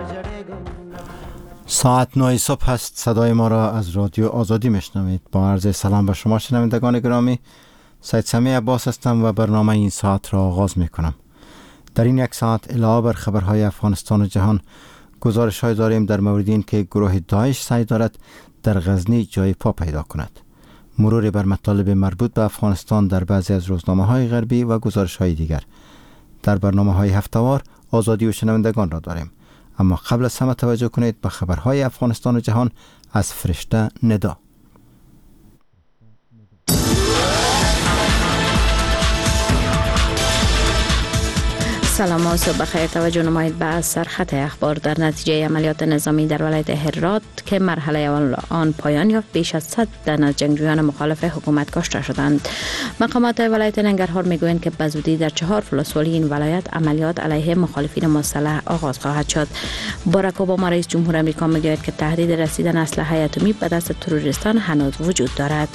ساعت 9 صبح است. صدای ما را از رادیو آزادی میشنوید. با عرض سلام به شما شنوندگان گرامی، سید سمیع عباس هستم و برنامه این ساعت را آغاز میکنم. در این یک ساعت علاوه بر خبرهای افغانستان و جهان، گزارش‌های داریم در مورد این که گروه داعش سعی دارد در غزنی جای پا پیدا کند، مرور بر مطالب مربوط به افغانستان در بعضی از روزنامه‌های غربی و گزارش‌های دیگر. در برنامه‌های هفته‌وار آزادی و شنوندگان را داریم. اما قبل از همه توجه کنید به خبرهای افغانستان و جهان از فرشته ندا. سلام و صبح بخیر. توجه نمایید به سرخط اخبار. در نتیجه عملیات نظامی در ولایت هرات که مرحله اول آن پایان یافت، بیش از 100 تن از جنگجویان مخالف حکومت کشته شدند. مقامات ولایت ننگرهار میگویند که به زودی در 4 ولسوالی این ولایت عملیات علیه مخالفین مسلح آغاز خواهد شد. باراک اوباما رئیس جمهور آمریکا میگوید که تهدید رسیدن اسلحه اتمی به دست تروریستان هنوز وجود دارد.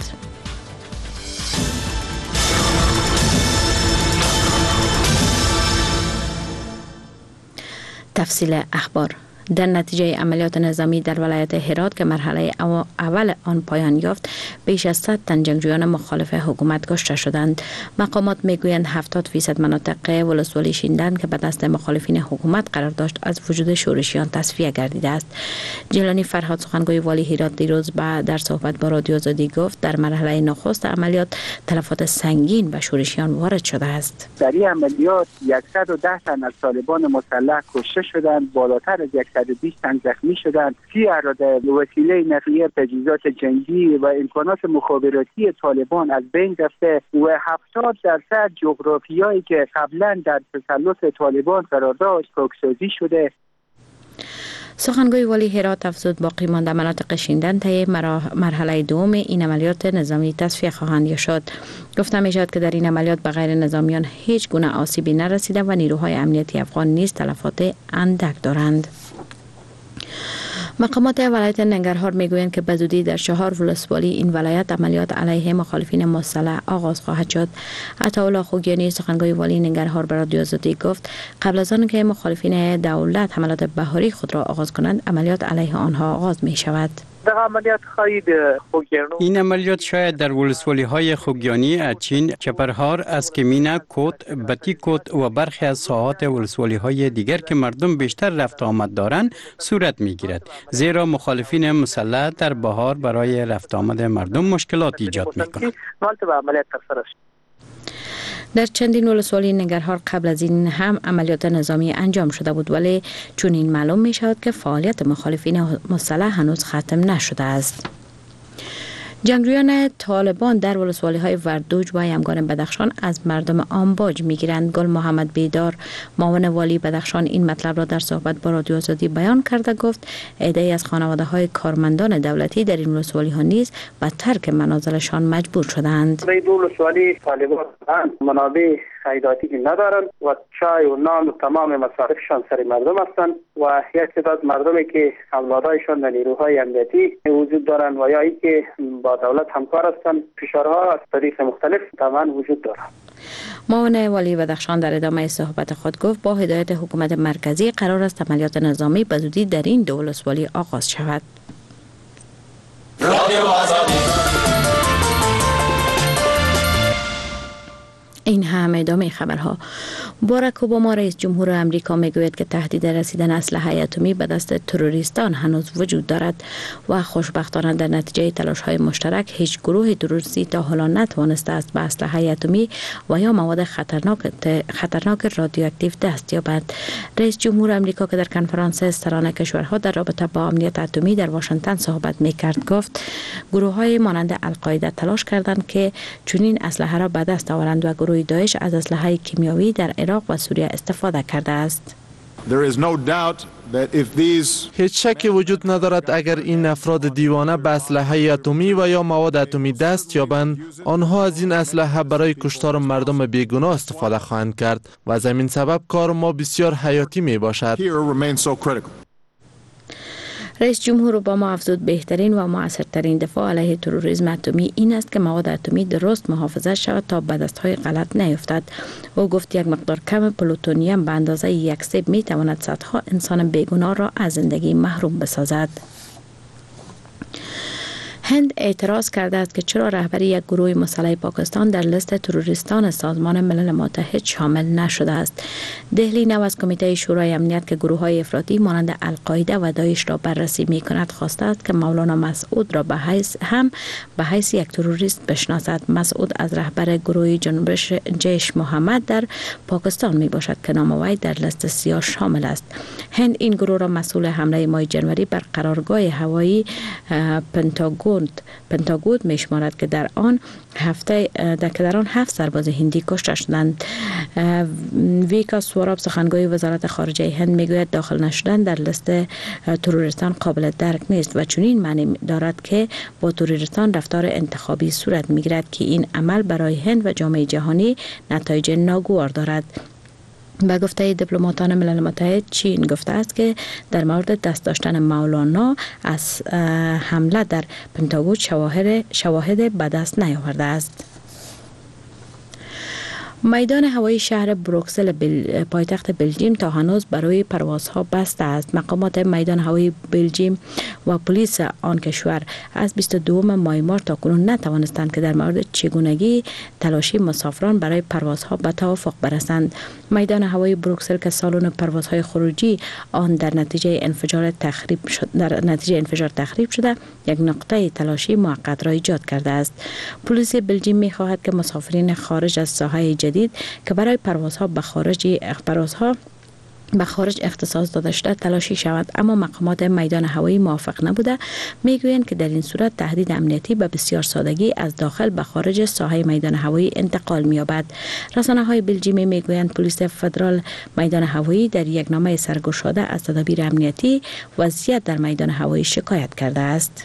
تفصیل اخبار. در نتیجه عملیات نظامی در ولایت هرات که مرحله اول آن پایان یافت، بیش از 100 تن جنگجویان مخالف حکومت کشته شدند. مقامات میگویند 70% مناطق ولسوالی شیندن که به دست مخالفین حکومت قرار داشت از وجود شورشیان تصفیه گردیده است. جیلانی فرهاد سخنگوی والی هرات دیروز در صحبت با رادیو آزادی گفت در مرحله نخست عملیات تلفات سنگین به شورشیان وارد شده است. در این عملیات 110 تن از طالبان مسلح کشته شدند، بالاتر از 120 تن زخمی شدند. 30 اراده وسیله نقلیه تجهیزات جنگی و امکانات مخابراتی طالبان از بین رفته و 70% جغرافیایی که قبلا در تسلط طالبان قرار داشت پاکسازی شده. سخنگوی والی هرات افزود باقی مانده مناطق شیندن طی مرحله دوم این عملیات نظامی تصفیه خواهند شد. گفته می شود که در این عملیات به غیر نظامیان هیچ گونه آسیبی نرسیده و نیروهای امنیتی افغان نیز تلفات اندک دارند. مقامات ولایت ننگرهار میگویند که به زودی در 4 ولسوالی این ولایت عملیات علیه مخالفین مسلح آغاز خواهد شد. عطاالله خوگیانی سخنگوی والی ننگرهار به رادیو آزادی گفت قبل از آن که مخالفین دولت حملات بهاری خود را آغاز کنند، عملیات علیه آنها آغاز می شود. این عملیات شاید در ولسوالی های خوگیانی، اچین، چپرهار، اسکمینه، کوت، بتی کوت و برخی از ساحات ولسوالی های دیگر که مردم بیشتر رفت آمد دارند صورت می گیرد، زیرا مخالفین مسلح در بهار برای رفت آمد مردم مشکلات ایجاد می کنند. در چندین ولسوالی ننگرهار قبل از این هم عملیات نظامی انجام شده بود، ولی چون این معلوم می شود که فعالیت مخالفین مسلح هنوز ختم نشده است. جنگجویان طالبان در ولسوالی های وردوج و یمگان بدخشان از مردم آمباج می گیرند. گل محمد بیدار معاون والی بدخشان این مطلب را در صحبت با رادیو آزادی بیان کرده. گفت عده‌ای از خانواده های کارمندان دولتی در این ولسوالی ها نیز به ترک منازلشان مجبور شدند. در این ولسوالی طالبان منابع عایداتی ندارند و چای و نان و تمام مصارفشان سر مردم هستند و یک تعداد مردمی که اولادایشان در نیروهای امنیتی وجود دارند و یا اینکه با دولت همکار هستند، فشارها از طریق مختلف تمام وجود دارد. معاون والی بدخشان در ادامه صحبت خود گفت با هدایت حکومت مرکزی قرار است عملیات نظامی به زودی در این 2 ولسوالی آغاز شود. این هم ادامه خبرها. باراک اوباما رئیس جمهور آمریکا میگوید که تهدید رسیدن اسلحه اتمی به دست تروریستان هنوز وجود دارد و خوشبختانه در نتیجه تلاش‌های مشترک هیچ گروه تروریستی تا حالا نتوانسته است به اسلحه اتمی و یا مواد خطرناک رادیواکتیو دست یابد. رئیس جمهور آمریکا که در کنفرانس سران کشورها در رابطه با امنیت اتمی در واشنگتن صحبت می‌کرد گفت گروه‌های مانند القاعده تلاش کردند که چنین اسلحه را به دست آورند و گروه داعش از اسلحه کیمیایی در عراق و سوریه استفاده کرده است. هیچ شکی وجود ندارد اگر این افراد دیوانه به اسلحه اتمی و یا مواد اتمی دست یابند، آنها از این اسلحه برای کشتار مردم بیگناه استفاده خواهند کرد و از همین سبب کار ما بسیار حیاتی می باشد. رئیس جمهور اوباما افزود بهترین و موثرترین دفاع علیه تروریسم اتمی این است که مواد اتمی درست محافظت شود تا به دست‌های غلط نیفتد. او گفت یک مقدار کم پلوتونیم به اندازه 1 سیب می تواند صدها انسان بیگناه را از زندگی محروم بسازد. هند اعتراض کرده است که چرا رهبری یک گروه مسلح پاکستان در لیست تروریستان سازمان ملل متحد شامل نشده است. دهلی نو از کمیته شورای امنیت که گروه‌های افراطی مانند القاعده و داعش را بررسی می‌کند خواسته است که مولانا مسعود را به حیث یک تروریست بشناسد. مسعود از رهبر گروه جنبش جیش محمد در پاکستان میباشد که نام وی در لیست سیاه شامل است. هند این گروه را مسئول حمله ماه جنوری بر قرارگاه هوایی پنتاگون میشمارد که در آن 7 سرباز هندی کشته شدند. ویکا سواراب سخنگوی وزارت خارجه هند میگوید داخل نشدن در لیست تروریستان قابل درک نیست و چنین معنی دارد که با تروریستان رفتار انتخابی صورت میگیرد که این عمل برای هند و جامعه جهانی نتایج ناگوار دارد. به گفته دیپلماتان ملل متحد، چین گفته است که در مورد دست داشتن مولانا از حمله در پنتاگون شواهد به دست نیاورده است. میدان هوایی شهر بروکسل پایتخت بلژیم تا هنوز برای پروازها بسته است. مقامات میدان هوایی بلژیم و پلیس آن کشور از 22 ماه مارس تا کنون نتوانستند که در مورد چگونگی تلاشی مسافران برای پروازها به توافق برسند. میدان هوایی بروکسل که سالن پروازهای خروجی آن در نتیجه انفجار تخریب شده یک نقطه تلاشی موقت را ایجاد کرده است. پلیس بلژیم می‌خواهد که مسافرین خارج از ساحه جدید که برای پروازها به خارج اختصاص داده شده تلاشی شود، اما مقامات میدان هوایی موافق نبوده. میگویند که در این صورت تهدید امنیتی به بسیار سادگی از داخل به خارج ساحه میدان هوایی انتقال می‌یابد. رسانه‌های بلژیمی میگویند پلیس فدرال میدان هوایی در یک نامه سرگشاده از تدابیر امنیتی وضعیت در میدان هوایی شکایت کرده است.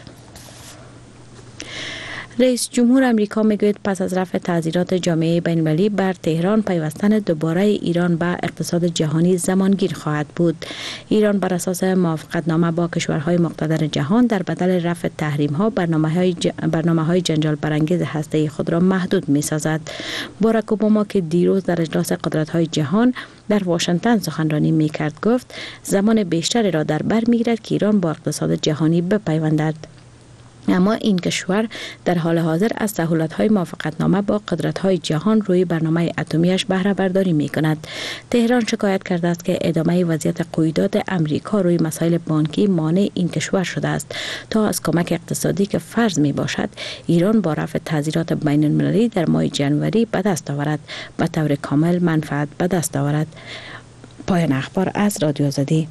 رئیس جمهور امریکا میگوید پس از رفع تعزیرات جامعه بین‌المللی بر تهران پیوستن دوباره ایران به اقتصاد جهانی زمانگیر خواهد بود. ایران بر اساس موافقتنامه با کشورهای مقتدر جهان در بدل رفع تحریم‌ها برنامه‌های جنجال برانگیز هسته‌ای خود را محدود می‌سازد. باراک اوباما که دیروز در اجلاس قدرت‌های جهان در واشنگتن سخنرانی می‌کرد گفت زمان بیشتری را در بر می‌گیرد که ایران با اقتصاد جهانی بپیوندد. اما این کشور در حال حاضر از سهولت‌های موافقتنامه با قدرت‌های جهان روی برنامه اتمیش بهره برداری می‌کند. تهران شکایت کرده است که ادامه وضعیت قیودات امریکا روی مسائل بانکی مانع این کشور شده است تا از کمک اقتصادی که فرض می‌باشد ایران با رفع تعزیرات بین‌المللی در ماه جنوری به دست آورد، به طور کامل منفعت به دست آورد. پایان اخبار از رادیو آزادی.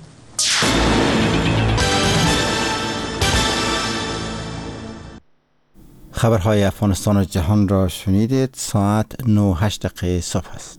خبرهای افغانستان و جهان را شنیدید. ساعت 9:08 صبح است.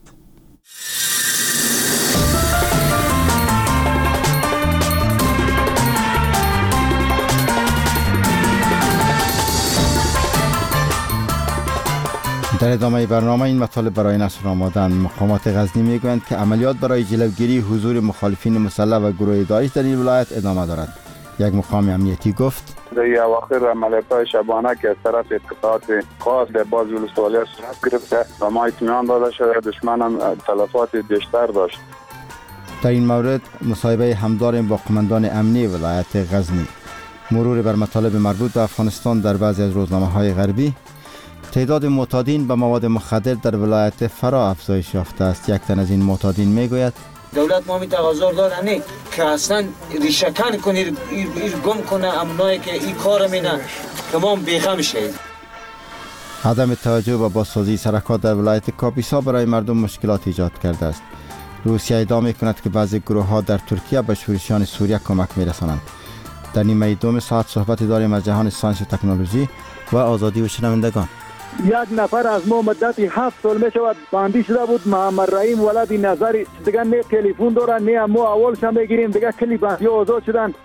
در ادامه برنامه این مطالب برای نشر آمدند. مقامات غزنی میگویند که عملیات برای جلوگیری حضور مخالفین مسلح و گروه داعش در این ولایت ادامه دارد. یک مقام امنیتی گفت در اواخر عملیات‌های شبانه که از طرف اطلاعات خاص در بعض ولسوالی‌ها صورت گرفته و ما اطمینان داده شده دشمن هم تلفات بیشتر داشت. در این مورد مصاحبه هم داریم با قماندان امنی ولایت غزنی. مرور بر مطالب مربوط به افغانستان در بعضی از روزنامه‌های غربی. تعداد معتادین به مواد مخدر در ولایت فرا افزایش یافته است. یک تن از این معتادین میگوید دولت ما می تقاضا دارن که اصلا ریشه‌کن کنه گم کنه امنایی که این کار مینه تمام بیغم شه. عدم توجه و بازسازی سرکات در ولایت کاپیسا برای مردم مشکلات ایجاد کرده است. روسیه ادعا می‌کند که بعضی گروه‌ها در ترکیه به شورشیان سوریه کمک می‌رسانند. در نیمه دوم ساعت صحبت داریم از جهان ساینس و تکنولوژی و آزادی و شنوندگان. یک نفر از ما مدت 7 سال می شود بندی شده بود. محمد رحیم ولد نظری دیگه نه تلفن داره نه ما اولش هم بگیریم دیگه کلی بندی آزاد شدن.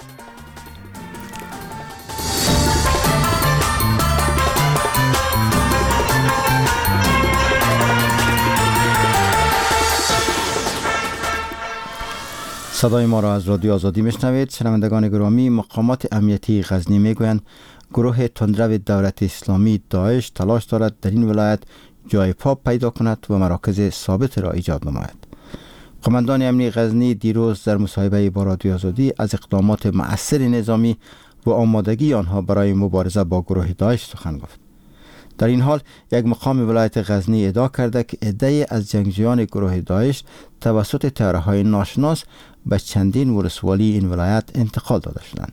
صدای ما را از رادیو آزادی میشنوید. شنوندگان گرامی، مقامات امنیتی غزنی میگویند گروه تندرو دولت اسلامی داعش تلاش دارد در این ولایت جای پا پیدا کند و مراکز ثابت را ایجاد نماید. قماندان امنی غزنی دیروز در مصاحبه با رادیو آزادی از اقدامات مؤثر نظامی و آمادگی آنها برای مبارزه با گروه داعش سخن گفت. در این حال یک مقام ولایت غزنی ادعا کرده که عده‌ای از جنگجویان گروه داعش توسط طیاره‌های ناشناس به چندین ولسوالی این ولایت انتقال داده شدند.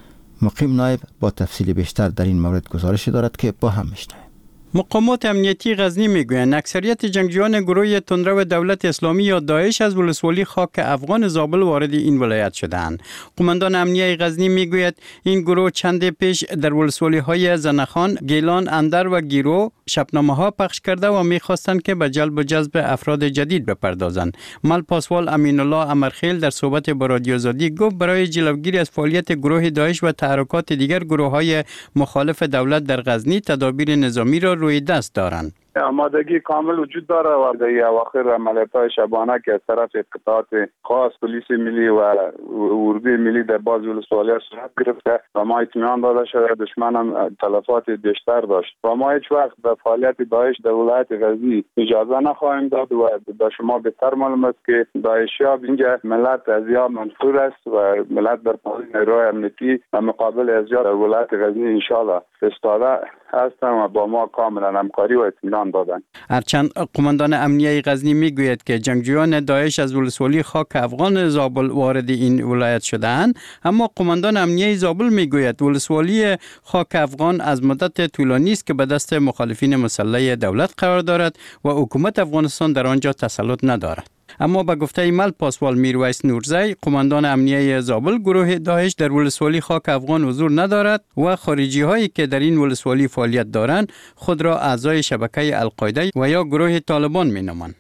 مقیم نایب با تفصیل بیشتر در این مورد گزارشی دارد که با هم میشنویم. مقامات امنیتی غزنی میگویند اکثریت جنگجویان گروه تندرو دولت اسلامی یا داعش از ولسوالی خاک افغان زابل وارد این ولایت شدند. قماندان امنیتی غزنی میگوید این گروه چند پیش در ولسوالی های زنخان، گیلان، اندر و گیرو شبنامه ها پخش کرده و میخواستند که به جلب و جذب افراد جدید بپردازند. مل پاسوال امین الله امرخیل در صحبت با رادیو آزادی گفت برای جلوگیری از فعالیت گروه داعش و تحرکات دیگر گروه های مخالف دولت در غزنی تدابیر نظامی را روی دست دارند. آمادگی کامل وجود داره و در اواخر عملیات‌های شبانه که از طرف قطعات خاص پلیس ملی و اردوی ملی در بعض ولسوالی‌ها صورت گرفته و ما اطمینان داده شده دشمن هم تلفات بیشتر داشت و ما هیچ وقت به فعالیت داعش در ولایت غزنی اجازه نخواهیم داد و به شما بهتر معلوم است که داعشی‌ها اینجا ملت ازیا منفور است و ملت در پایین نیروهای امنیتی و مقابل ازیا در ولایت غزنی ان شاءالله استاده هستند و با ما کاملا همکاری و اطمینان دادند. هرچند قماندان امنیتی غزنی میگوید که جنگجویان داعش از ولسوالی خاک افغان زابل وارد این ولایت شده‌اند، اما قماندان امنیتی زابل میگوید ولسوالی خاک افغان از مدت طولانی است که به دست مخالفین مسلح دولت قرار دارد و حکومت افغانستان در آنجا تسلط ندارد. اما به گفته مل پاسوال میرویس نورزی قماندان امنیتی زابل گروه داعش در ولسوالی خاک افغان حضور ندارد و خارجی هایی که در این ولسوالی فعالیت دارند خود را اعضای شبکه القاعده و یا گروه طالبان مینامند.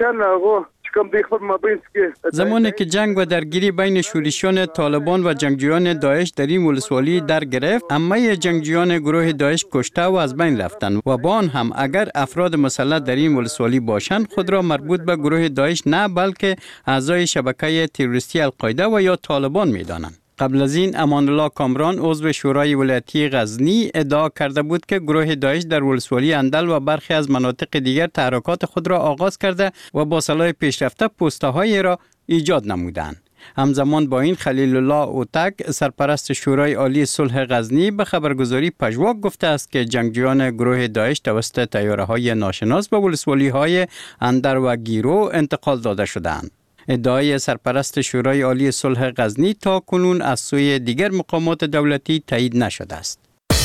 زمانی که جنگ و درگیری بین شورشیان طالبان و جنگجویان داعش در این ولسوالی در گرفت، همه جنگجویان گروه داعش کشته و از بین رفتند و با آن هم اگر افراد مسلح در این ولسوالی باشند خود را مربوط به گروه داعش نه بلکه اعضای شبکه تروریستی القاعده و یا طالبان می‌دانند. قبل از این امان الله کامران عضو شورای ولایتی غزنی ادعا کرده بود که گروه داعش در ولسوالی اندل و برخی از مناطق دیگر تحرکات خود را آغاز کرده و با سلاح پیشرفته پست‌های را ایجاد نمودند. همزمان با این خلیل الله اوتک سرپرست شورای عالی صلح غزنی به خبرگزاری پژواک گفته است که جنگجویان گروه داعش توسط طیاره‌های ناشناس به ولسوالی‌های اندر و گیرو انتقال داده شدند. ادعای سرپرست شورای عالی صلح غزنی تا کنون از سوی دیگر مقامات دولتی تایید نشده است.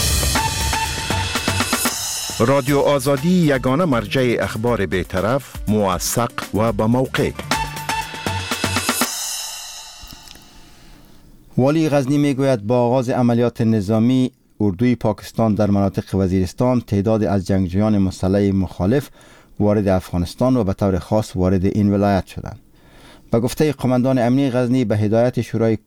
رادیو آزادی یگانه مرجع اخبار بی‌طرف، موثق و با موقع. والی غزنی میگوید با آغاز عملیات نظامی اردوی پاکستان در مناطق وزیرستان تعداد از جنگجویان مسلح مخالف وارد افغانستان و به طور خاص وارد این ولایت شدند. به گفته قماندان امنی غزنی به هدایت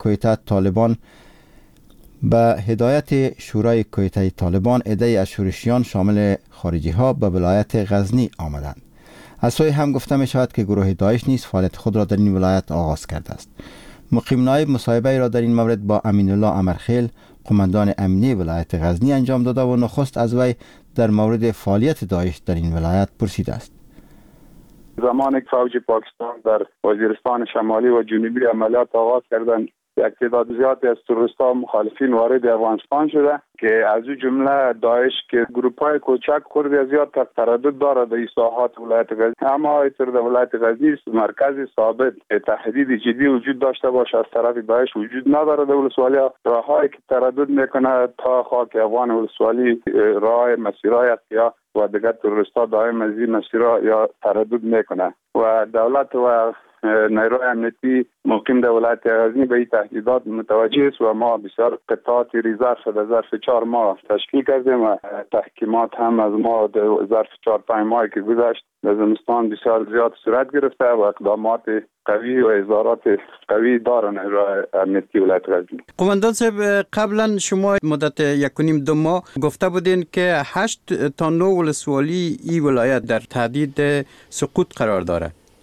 شورای طالبان عده‌ای از شورشیان شامل خارجی ها به ولایت غزنی آمدند. از سوی هم گفته می شود که گروه داعش نیز فعالیت خود را در این ولایت آغاز کرده است. مقیم نایب مصاحبه را در این مورد با امین الله امرخیل قماندان امنی ولایت غزنی انجام داده و نخست از وی در مورد فعالیت داعش در این ولایت پرسیده است. زمانی که فوج پاکستان در وزیرستان شمالی و جنوبی عملیات آغاز کردند، یک تعداد زیادی از تروریست‌ها مخالفین وارد افغانستان شده که از این جمله داعش که گروپ‌های کوچک خرد زیاد تردد دارد در ساحات ولایت غزنی، اما اینطور در ولایت غزنی مرکز ثابت تهدید جدی وجود داشته باشه از طرف داعش وجود نداره. در ولسوالی‌ها راههایی که تردد میکنه تا خاک افغان ولسوالی راه مسیرهای احیا و دیگر تروریست‌ها دائم از این مسیرها یا تردد میکنه و دولت و نیروهای امنیتی مقیم در ولایت غزنی به این تهدیدات متوجه است و ما بسیار قطعات ریزرو در ظرف 4 ماه تشکیل کردیم و تحکیمات هم از ما در ظرف 4-5 ماهی که گذشت در زمستان بسیار زیاد صورت گرفته و اقدامات قوی و اظهارات قوی دارن نیروهای امنیتی ولایت غزنی. قماندان صاحب، قبلا شما مدت 1.5-2 ماه گفته بودین که 8 تا 9 ولسوالی این ولایت در تهدید سقوط قرار داره.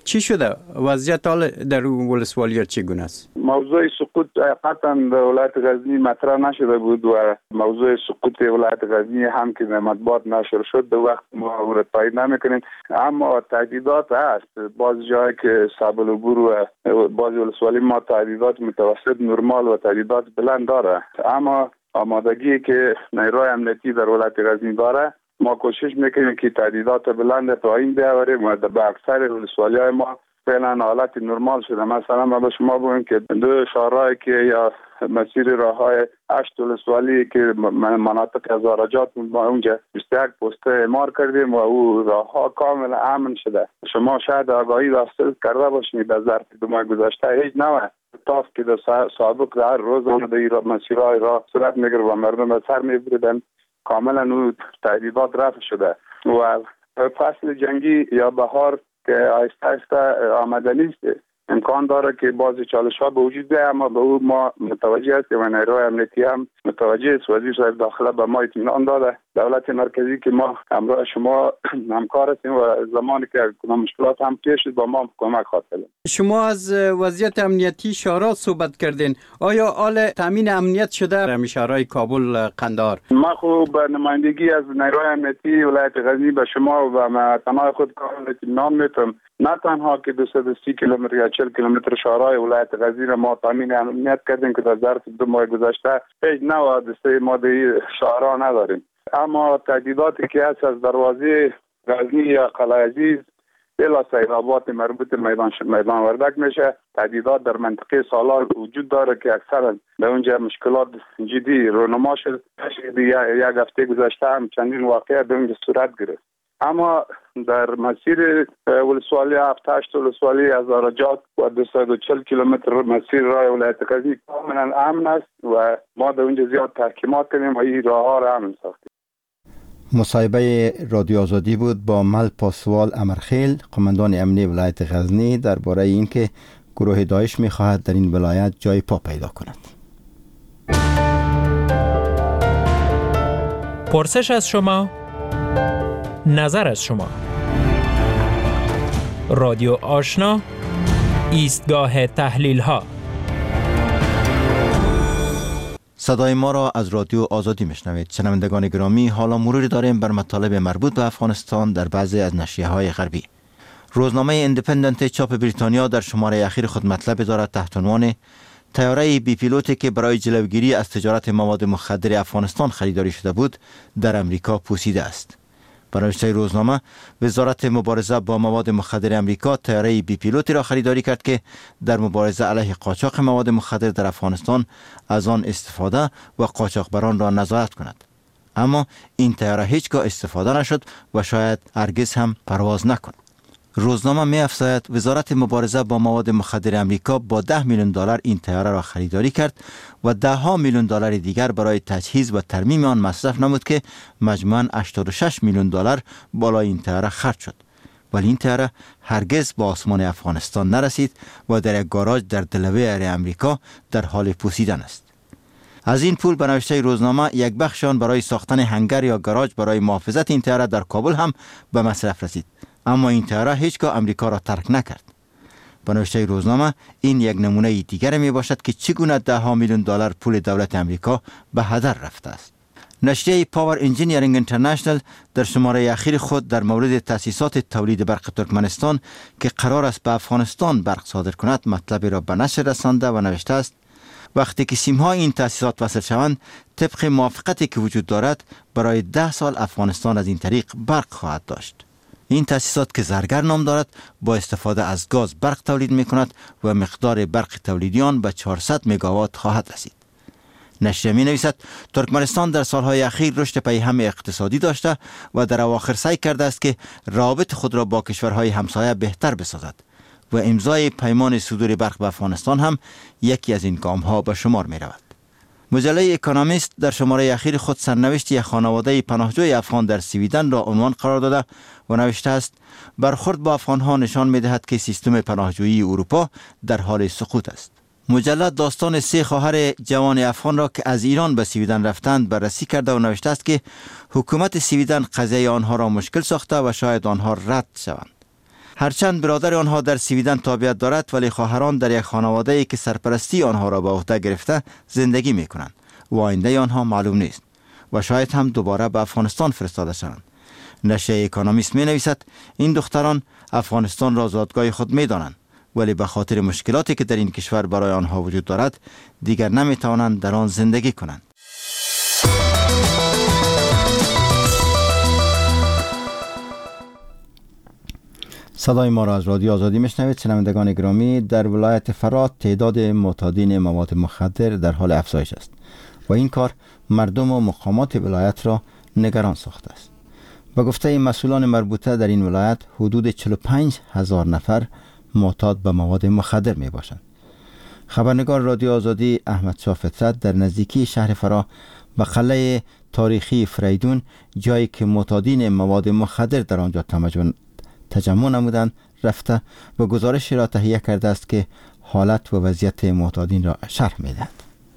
چی شده؟ وضعیت حال در ولسوالی چگونه است؟ موضوع سقوط قطعا در ولایت غزنی مطرح نشده بود و موضوع سقوط ولایت غزنی هم که در مطبوعات نشر شد در وقت ما او را تایید نمیکنیم، اما تهدیدات هست. بعض جایی که صعب العبور و بعض ولسوالی ما تهدیدات متوسط نرمال و تهدیدات بلند داره، اما آمادگی که نیروی امنیتی در ولایت غزنی داره ما کوشش میکنیم که تهدیدات بلند پایین بیاوریم و به اکثر ولسوالی‌های ما فعلا حالت نرمال شده. مثلا ما به شما بگم که دو شهرهایی که یا مسیر راههای 8 ولسوالی که مناطق از زاراجات ما اونجا 21 پسته اعمار کردیم و او راهها کاملا امن شده. شما شاید آگاهی داشته کرده باشید در ظرف 2 ماه گذشته هیچ نوع تاف که در سابق در روز در مسیرهای راه صورت میگیره و مردم به سر میبریدن کاملا او تهدیدات رفع شده و فصل جنگی یا بهار که آهسته آهسته آمدنی است. امکان داره که بعضی چالش‌ها به وجود بیاید، اما به او ما متوجه هستیم و نیروی امنیتی هم متوجه است. وزیر صاحب داخله به ما اطمینان داده دولت مرکزی که ما همراه شما همکار هستیم و زمانی که مشکلات هم پیش شد با ما کمک خواهید. شما از وضعیت امنیتی شهرها صحبت کردین. آیا حال تامین امنیت شده در شهرهای کابل، قندهار؟ ما خو به نمایندگی از نیروی امنیتی ولایت غزنی به شما و تنها خود کامل اطمینان میتونم نه تنها که 230 کیلومتر یا 40 کیلومتر شهرهای ولایت غزنی را ما تامین امنیت کردیم که در ظرف 2 ماه گذشته هیچ نوع حادثه ما در شهرها نداریم، اما تهدیداتی که هست از دروازه غزنی یا قلعه عزیز بلا سیلابات مربوط میدان وردک میشه. تهدیدات در منطقه سالار وجود داره که اکثرا به اونجا مشکلات جدی رونما شد. یک هفته گذشته هم چندین واقعه به اونجا صورت گرفت، اما در مسیر ولسوالی 7-8 ولسوالی از زاراجات و 240 کیلومتر مسیر راه ولایت غزنی کاملا امن است و ما در اونجا زیاد تحکیمات کنیم و این راه‌ها را امن ساختیم. مصاحبه رادیو آزادی بود با مل پاسوال امرخیل، قماندان امنی ولایت غزنی، درباره اینکه گروه داعش می‌خواهد در این ولایت جای پا پیدا کند. پرسش از شما، نظر از شما. رادیو آشنا، ایستگاه تحلیل ها. صدای ما را از رادیو آزادی میشنوید. شنوندگان گرامی، حالا مروری داریم بر مطالب مربوط به افغانستان در بعضی از نشریه‌های غربی. روزنامه ایندیپندنت چاپ بریتانیا در شماره اخیر خود مطلب دارد تحت عنوان طیاره بی پیلوتی که برای جلوگیری از تجارت مواد مخدر افغانستان خریداری شده بود در امریکا پوسیده است. برنامه روزنامه، وزارت مبارزه با مواد مخدر امریکا طیاره بی پیلوتی را خریداری کرد که در مبارزه علیه قاچاق مواد مخدر در افغانستان از آن استفاده و قاچاقبران را نظارت کند. اما این طیاره هیچگاه استفاده نشد و شاید هرگز هم پرواز نکند. روزنامه می افزاید وزارت مبارزه با مواد مخدر امریکا با $10 میلیون این طیاره را خریداری کرد و $10 میلیون دیگر برای تجهیز و ترمیم آن مصرف نمود که مجموعاً $86 میلیون بالای این طیاره خرج شد. ولی این طیاره هرگز به آسمان افغانستان نرسید و در یک گاراژ در دلاویر امریکا در حال پوسیدن است. از این پول به نوشته روزنامه یک بخش آن برای ساختن هنگر یا گاراژ برای محافظت این طیاره در کابل هم به مصرف رسید، اما این طیاره هیچگاه امریکا را ترک نکرد. به نوشته روزنامه این یک نمونه دیگر می باشد که چگونه $10 میلیون پول دولت امریکا به هدر رفته است. نشریه پاور انجینیرینگ اینترنشنال در شماره اخیر خود در مورد تأسیسات تولید برق ترکمنستان که قرار است به افغانستان برق صادر کند مطلبی را به نشر رسانده و نوشته است وقتی که سیم‌های این تأسیسات وصل شوند طبق موافقتی که وجود دارد برای 10 سال افغانستان از این طریق برق خواهد داشت. این تأسیسات که زرگر نام دارد با استفاده از گاز برق تولید می کند و مقدار برق تولیدی آن به 400 مگاوات خواهد رسید. نشریه می نویسد ترکمنستان در سالهای اخیر رشد پیهم اقتصادی داشته و در اواخر سعی کرده است که روابط خود را با کشورهای همسایه بهتر بسازد و امضای پیمان صدور برق به افغانستان هم یکی از این گام‌ها به شمار می رود. مجله اکونومیست در شماره اخیر خود سرنوشت یک خانواده پناهجوی افغان در سویدن را عنوان قرار داده و نوشته است برخورد با افغان‌ها نشان می‌دهد که سیستم پناهجویی اروپا در حال سقوط است. مجله داستان 3 خواهر جوان افغان را که از ایران به سویدن رفتند بررسی کرده و نوشته است که حکومت سویدن قضیه آنها را مشکل ساخته و شاید آنها رد شوند. هرچند برادر آنها در سویدن تابعیت دارد، ولی خواهران در یک خانواده‌ای که سرپرستی آنها را به عهده گرفته زندگی می‌کنند و آینده آنها معلوم نیست و شاید هم دوباره به افغانستان فرستاده شوند. نشریه اکونومیست می‌نویسد این دختران افغانستان را زادگاه خود می‌دانند، ولی به خاطر مشکلاتی که در این کشور برای آنها وجود دارد دیگر نمی‌توانند در آن زندگی کنند. صدای ما را از رادیو آزادی میشنوید. شنوندگان گرامی، در ولایت فرات تعداد معتادین مواد مخدر در حال افزایش است و این کار مردم و مقامات ولایت را نگران ساخته است. به گفته مسئولان مربوطه در این ولایت حدود 45,000 نفر معتاد به مواد مخدر می باشند. خبرنگار رادیو آزادی احمد شاه فطرت در نزدیکی شهر فرا به قلعه تاریخی فریدون، جایی که معتادین مواد مخدر در آنجا تجمع نمودند، رفته و گزارشی را تهیه کرده است که حالت و وضعیت معتادین را شرح می‌دهد.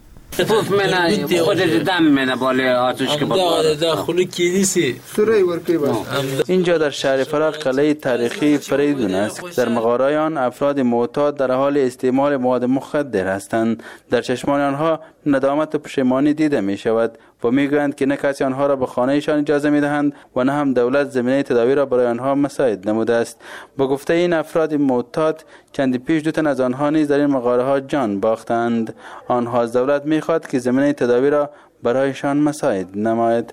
پوف منه خود دم منه بالا آتش که داخل کلیسی سوره ورکی باز. اینجا در شهر فرا قلعه تاریخی فریدون است. در مغارای آن افراد معتاد در حال استعمال مواد مخدر هستند. در چشمان آنها ندامت و پشیمانی دیده می شود و می گویند که نه کسی آنها را به خانهشان اجازه می دهند و نه هم دولت زمینه تداوی را برای آنها مساعد نموده است. با گفته این افراد معتاد، چندی پیش 2 تن از آنها نیز در این مغاره ها جان باختند. آنها از دولت می خواهد که زمینه تداوی را برایشان مساعد نماید.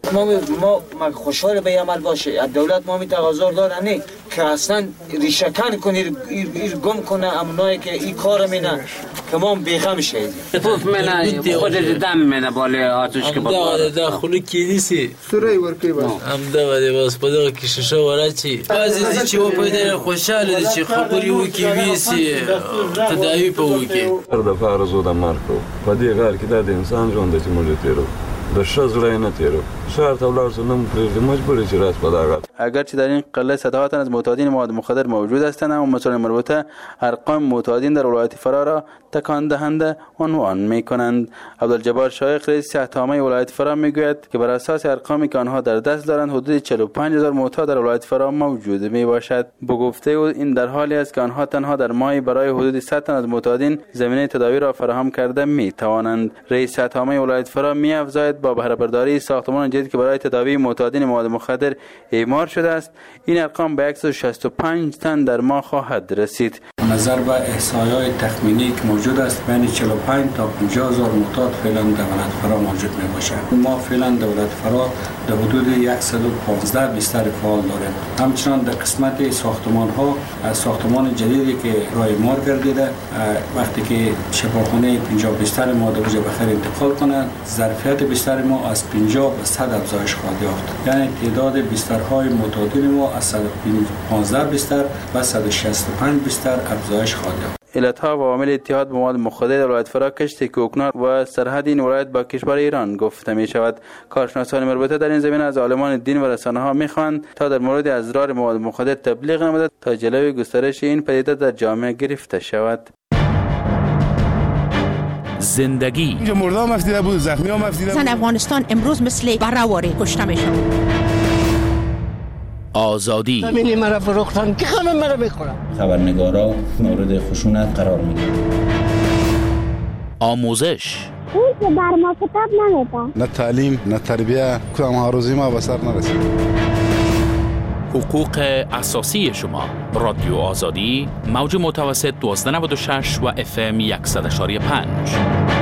ما خوشحال به عمل باشه. از دولت ما می تقاضا دارن که اصلا ریشه‌کن کنه، ایر گم کنه امنایی که این کار مینه که ما بیخم شید. پوف منه خود دم منه بالا آتش که داخل کلیسی سوره ورکی باز. داده باز پدر کششه ولا چی بعضی چی و پیدا خوشحال چی خبری و کی ویسی تداوی پوکی هر دفعه ارزو د مارکو په دې غار کې د انسان ژوند چې موږ تیرو د شزړې نه تیرو شهر ته ولاړ سنم پرې مجبور چې راس پداغت. اگرچه در این قلعه صدها تن از معتادین مواد مخدر موجود هستند، اما مسئولان مربوطه ارقام معتادین در ولایت فرا را تکان دهنده عنوان می‌کنند. عبدالجبار شایخ رئیس صحت‌عامه ولایت فرا میگوید که بر اساس ارقامی که آنها در دست دارند حدود 45,000 معتاد در ولایت فرا موجود میباشد. به گفته او این در حالی است که آنها تنها در ماهی برای حدود 100 تن از معتادین زمینه تداوی را فراهم کرده میتوانند. رئیس صحت‌عامه ولایت فرا می‌افزاید با بهره برداری ساختمان جدید که برای تداوی معتادین مواد مخدر اعمار شده است، این ارقام به 165 تن در ماه خواهد رسید. نظر به احصایه‌های تخمینی که موجود است بین 45 تا 50,000 معتاد فعلا در ولایت فرا موجود می باشد. ما فعلا در ولایت فرا در حدود 115 بستر فعال داریم. همچنان در قسمت ساختمان جدیدی که راه اعمار گردیده، وقتی که شفاخانه 50 بستر ما در وجه بخیر انتقال کنند، ظرفیت بستر ما از 50 به 100 افزایش خواهد یافت. یعنی تعداد بسترهای معتادین ما از 115 بستر و 165 بستر افزایش خواهد یافت. علتها و عوامل اتحاد به مواد مخدر در ولایت فرا کشت کوکنار و سرحد این ولایت با کشور ایران گفته می شود. کارشناسان مربوطه در این زمینه از عالمان دین و رسانه ها می خواهند تا در مورد اضرار مواد مخدر تبلیغ نموده تا جلوی گسترش این پدیده در جامعه گرفته شود. زندگی مردم افتیده بود، زخمی هم افتیده بود. زن افغانستان امروز مثل بره‌واره کشته میشن. آزادی همین مرا فروختن که همه مرا میخورن. خبرنگارا مورد خشونت قرار میگیرن. آموزش اون که بر ما کتاب نمیده. نه تعلیم نه تربیه، کدام هاروزی ما به سر نرسید. حقوق اساسی شما. رادیو آزادی موج متوسط 1296 و FM 100.5.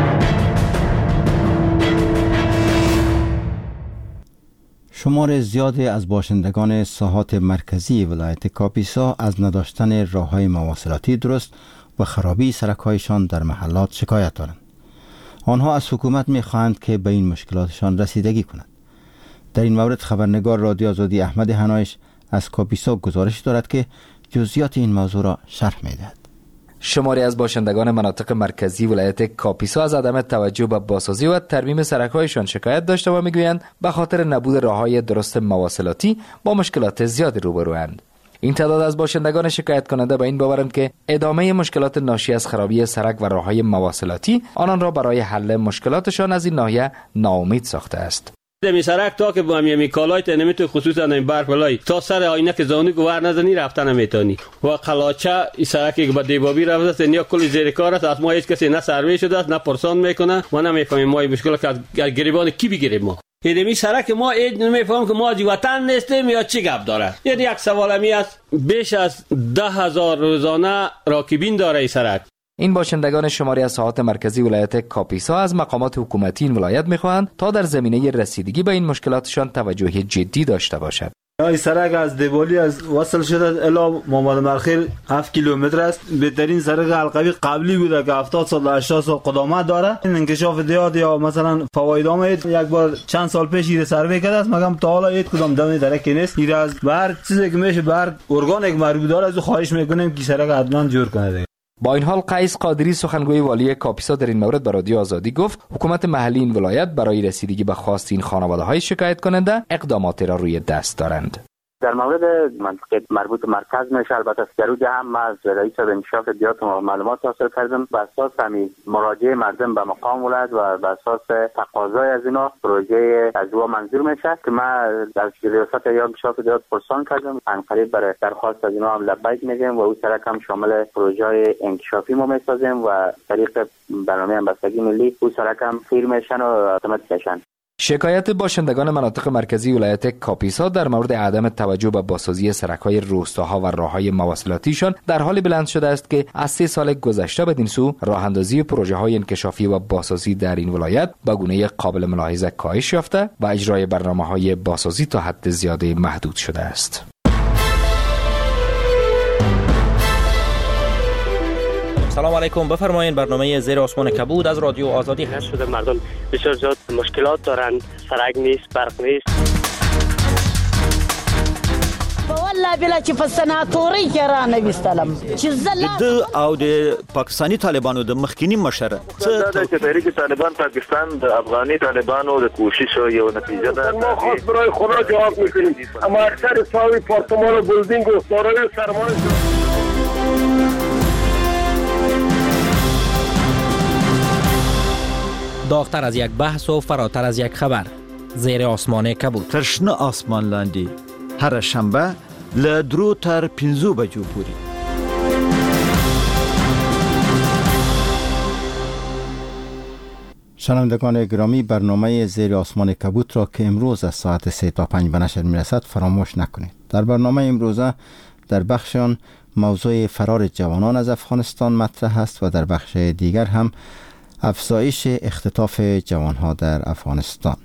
شمار زیادی از باشندگان ساحات مرکزی ولایت کاپیسا از نداشتن راه‌های مواصلاتی درست و خرابی سرک‌هایشان در محلات شکایت دارند. آنها از حکومت می‌خواهند که به این مشکلاتشان رسیدگی کند. در این مورد خبرنگار رادیو آزادی احمد هنایش از کاپیسا گزارش دارد که جزئیات این موضوع را شرح می‌دهد. شماری از باشندگان مناطق مرکزی ولایت کاپیسا از عدم توجه به بازسازی و ترمیم سرک‌هایشان شکایت داشته و میگویند به خاطر نبود راه‌های درست مواصلاتی با مشکلات زیادی روبروند. این تعداد از باشندگان شکایت کننده به این باورند که ادامه مشکلات ناشی از خرابی سرک و راه‌های مواصلاتی آنان را برای حل مشکلاتشان از این ناحیه ناامید ساخته است. می سرک تا که با می کالای تنمیت خصوصا این برفلای تا سر آینه که زانو گوار نزنی رفتن نمیتونی و قلاچه این سرکی که با دیبابی رفته است نیا کلی زیر کار است. از ما هیچ کسی نه سروی شده است نه پرسان میکنه و نمیفهمیم ما مشکل که از گریبان کی بگیریم. ما یعنی سرک ما اید نمیفهم که ما از وطن نیستیم یا چی گپ داره. یعنی یک سوال می است بیش از 10,000 روزانه راکبین داره این سرک. این باشندگان شماری از ساحات مرکزی ولایت کاپیسا از مقامات حکومتی این ولایت میخواهند تا در زمینه رسیدگی به این مشکلاتشان توجه جدی داشته باشد. این سرک از دیبالی از وصل شده الی محمد مرخیل 7 کیلومتر است. بهترین سرک حلقوی قبلی بوده که 70 سال 80 سال قدامت داره. این انکشاف دیاد یا مثلا فوایدام یک بار چند سال پیش این سروی کرده است مگم تا حالا هیچ کدام دمی درکی نیست. این از بر چیزی که میشه بر ارگان یک مربوط داره از خواهش میکنیم که سرک حتما جور کنه. با این حال قیس قادری سخنگوی والی کاپیسا در این مورد به رادیو آزادی گفت حکومت محلی این ولایت برای رسیدگی به خواست این خانواده‌های شکایت کننده اقداماتی را روی دست دارند. در مورد منطقه مربوط مرکز میشه البته سکرود هم از رئیس انکشاف دیات و معلومات حاصل کردم به اساس مراجعه مردم به مقام ولایت و به اساس تقاضای از اینا پروژه از او منظور میشه که ما از ریاست یا انکشاف دیات پرسان کردم عنقریب برای درخواست از اینا هم لبیک میگیم و او سرک هم شامل پروژه انکشافی ما میسازیم و طریق برنامه همبستگی ملی او سرک هم خیر میشن و اتوماتیکشن. شکایت باشندگان مناطق مرکزی ولایت کاپیسا در مورد عدم توجه به بازسازی سرک‌های روستاها و راه‌های مواصلاتیشان در حال بلند شده است که از 3 سال گذشته بدین سو راه‌اندازی پروژه‌های انکشافی و بازسازی در این ولایت به گونه قابل ملاحظه کاهش یافته و اجرای برنامه‌های بازسازی تا حد زیاده محدود شده است. سلام علیکم، بفرمایید. برنامه زیر آسمان کبود از رادیو آزادی هست. شده مردم بسیار زیاد مشکلات دارند، سرک نیست، برق نیست. والله بلا چې په سناتوري کې را نه وستلم چې د او د پاکستانی طالبانو د مخکینی مشره دا چې تحریک طالبان پاکستان د افغاني طالبانو د کوشش یو نتیجه ده. ما خاص برای خدا جواب میکنیم اما اکثر ساوی پارتمان و بلدینگ و دارای سرمایه داغتر از یک بحث و فراتر از یک خبر. زیر آسمان کبود. ترشنه آسمان لاندی هر شنبه لدرو تر 5 بجو پوری. شنوندگان گرامی، برنامه زیر آسمان کبود را که امروز از ساعت 3 تا 5 به نشر میرسد فراموش نکنید. در برنامه امروزه در بخش آن موضوع فرار جوانان از افغانستان مطرح است و در بخش دیگر هم افزایش اختطاف جوانها در افغانستان.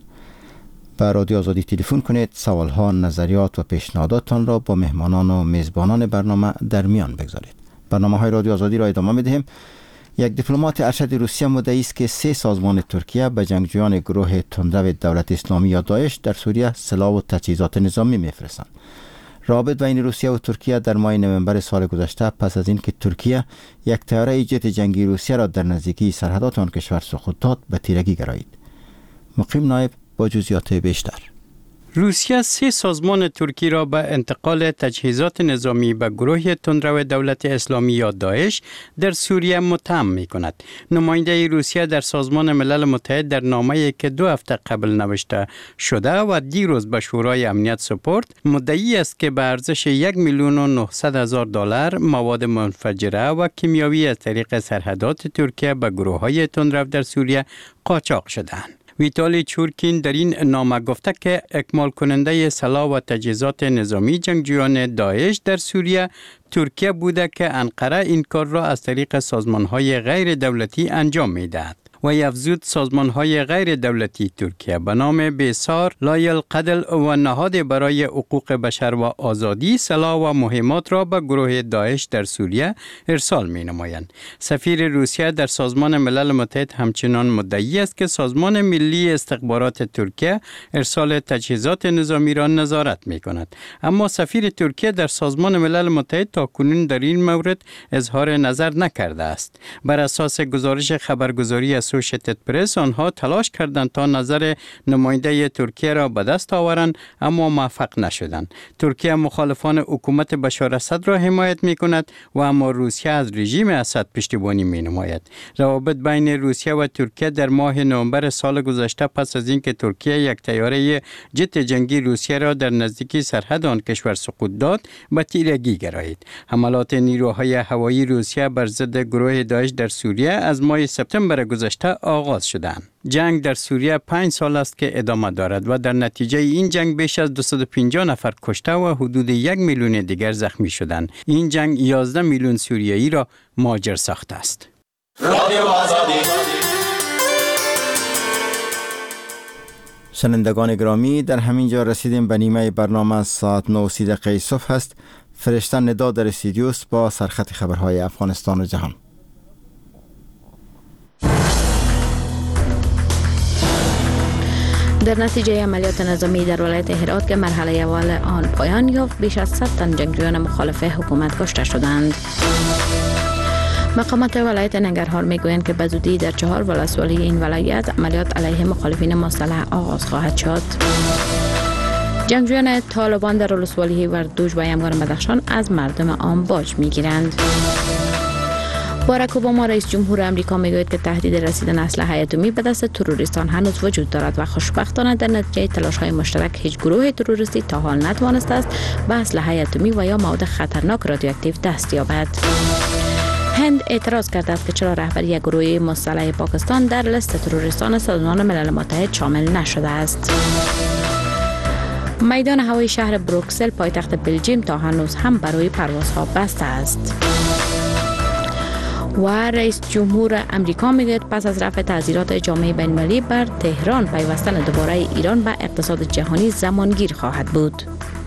به رادیو آزادی تلفن کنید، سوالها، نظریات و پیشنهاداتتان را با مهمانان و میزبانان برنامه در میان بگذارید. برنامه های رادیو آزادی را ادامه میدهیم. یک دیپلمات ارشد روسیه مدعی است که 3 سازمان ترکیه به جنگجویان گروه تندرو دولت اسلامی یا داعش در سوریه سلاح و تجهیزات نظامی میفرستند. رابط بین روسیه و ترکیه در ماه نوامبر سال گذشته پس از اینکه ترکیه یک طیاره جت جنگی روسیه را در نزدیکی سرحدات آن کشور سقوط داد به تیرگی گرایید. مقیم نایب با جزئیات بیشتر. روسیه 3 سازمان ترکی را به انتقال تجهیزات نظامی به گروه تندرو دولت اسلامی یا داعش در سوریه متهم می کند. نماینده روسیه در سازمان ملل متحد در نامه‌ای که 2 هفته قبل نوشته شده و دیروز به شورای امنیت سپرد، مدعی است که به ارزش 1,900,000 دلار مواد منفجره و کیمیاوی از طریق سرحدات ترکیه به گروه‌های تندرو در سوریه قاچاق شدند. ویتالی چورکین در این نامه گفته که اکمال کننده سلاح و تجهیزات نظامی جنگجویان داعش در سوریه ترکیه بوده که انقره این کار را از طریق سازمان‌های غیر دولتی انجام می‌دهد. و افزود سازمان‌های غیر دولتی ترکیه به نام بیسار، لایل قدل و نهاد برای حقوق بشر و آزادی سلاح و مهمات را به گروه داعش در سوریه ارسال می‌نمایند. سفیر روسیه در سازمان ملل متحد همچنان مدعی است که سازمان ملی استخبارات ترکیه ارسال تجهیزات نظامی را نظارت می‌کند. اما سفیر ترکیه در سازمان ملل متحد تاکنون در این مورد اظهار نظر نکرده است. بر اساس گزارش خبرگزاری اسوشیتد پرس آنها تلاش کردند تا نظر نماینده ترکیه را به دست آورند اما موفق نشدند. ترکیه مخالفان حکومت بشار اسد را حمایت می کند و اما روسیه از رژیم اسد پشتیبانی می نماید. روابط بین روسیه و ترکیه در ماه نوامبر سال گذشته پس از اینکه ترکیه یک طیاره جت جنگی روسیه را در نزدیکی سرحد آن کشور سقوط داد به تیرگی گرایید. حملات نیروهای هوایی روسیه بر ضد گروه داعش در سوریه از ماه سپتامبر گذشته آغاز شدند. جنگ در سوریه 5 سال است که ادامه دارد و در نتیجه این جنگ بیش از 250 نفر کشته و حدود 1 میلیون دیگر زخمی شدند. این جنگ 11 میلیون سوریایی را مهاجر ساخته است. رادیو آزادی. شنوندگان گرامی، در همین جا رسیدیم به نیمه برنامه. ساعت 9:30 صبح است. فرشته ندا در استودیو است با سرخط خبرهای افغانستان و جهان. در نتیجه عملیات نظامی در ولایت هرات که مرحله اول آن پایان یافت، بیش از 100 تن جنگجویان مخالف حکومت کشته شدند. مقامات ولایت ننگرهار میگویند که به زودی در 4 ولسوالی این ولایت عملیات علیه مخالفین مسلح آغاز خواهد شد. جنگجویان طالبان در ولسوالی وردوج و یمگان بدخشان از مردم آن باج میگیرند. باراک اوباما رئیس جمهور امریکا میگوید که تهدید رسیدن اسلحه اتمی به دست تروریستان هنوز وجود دارد و خوشبختانه در نتیجه تلاش‌های مشترک هیچ گروه تروریستی تا حال نتوانسته است به اسلحه اتمی و یا مواد خطرناک رادیواکتیو دست یابد. هند اعتراض کرده است که چرا رهبری گروه مسلح پاکستان در لیست تروریستان سازمان ملل متحد شامل نشده است. میدان هوایی شهر بروکسل پایتخت بلژیم تا هنوز هم برای پروازها بسته است. و رئیس جمهور امریکا میگوید پس از رفع تعزیرات جامعه بین‌المللی بر تهران، پیوستن دوباره ایران به اقتصاد جهانی زمانگیر خواهد بود.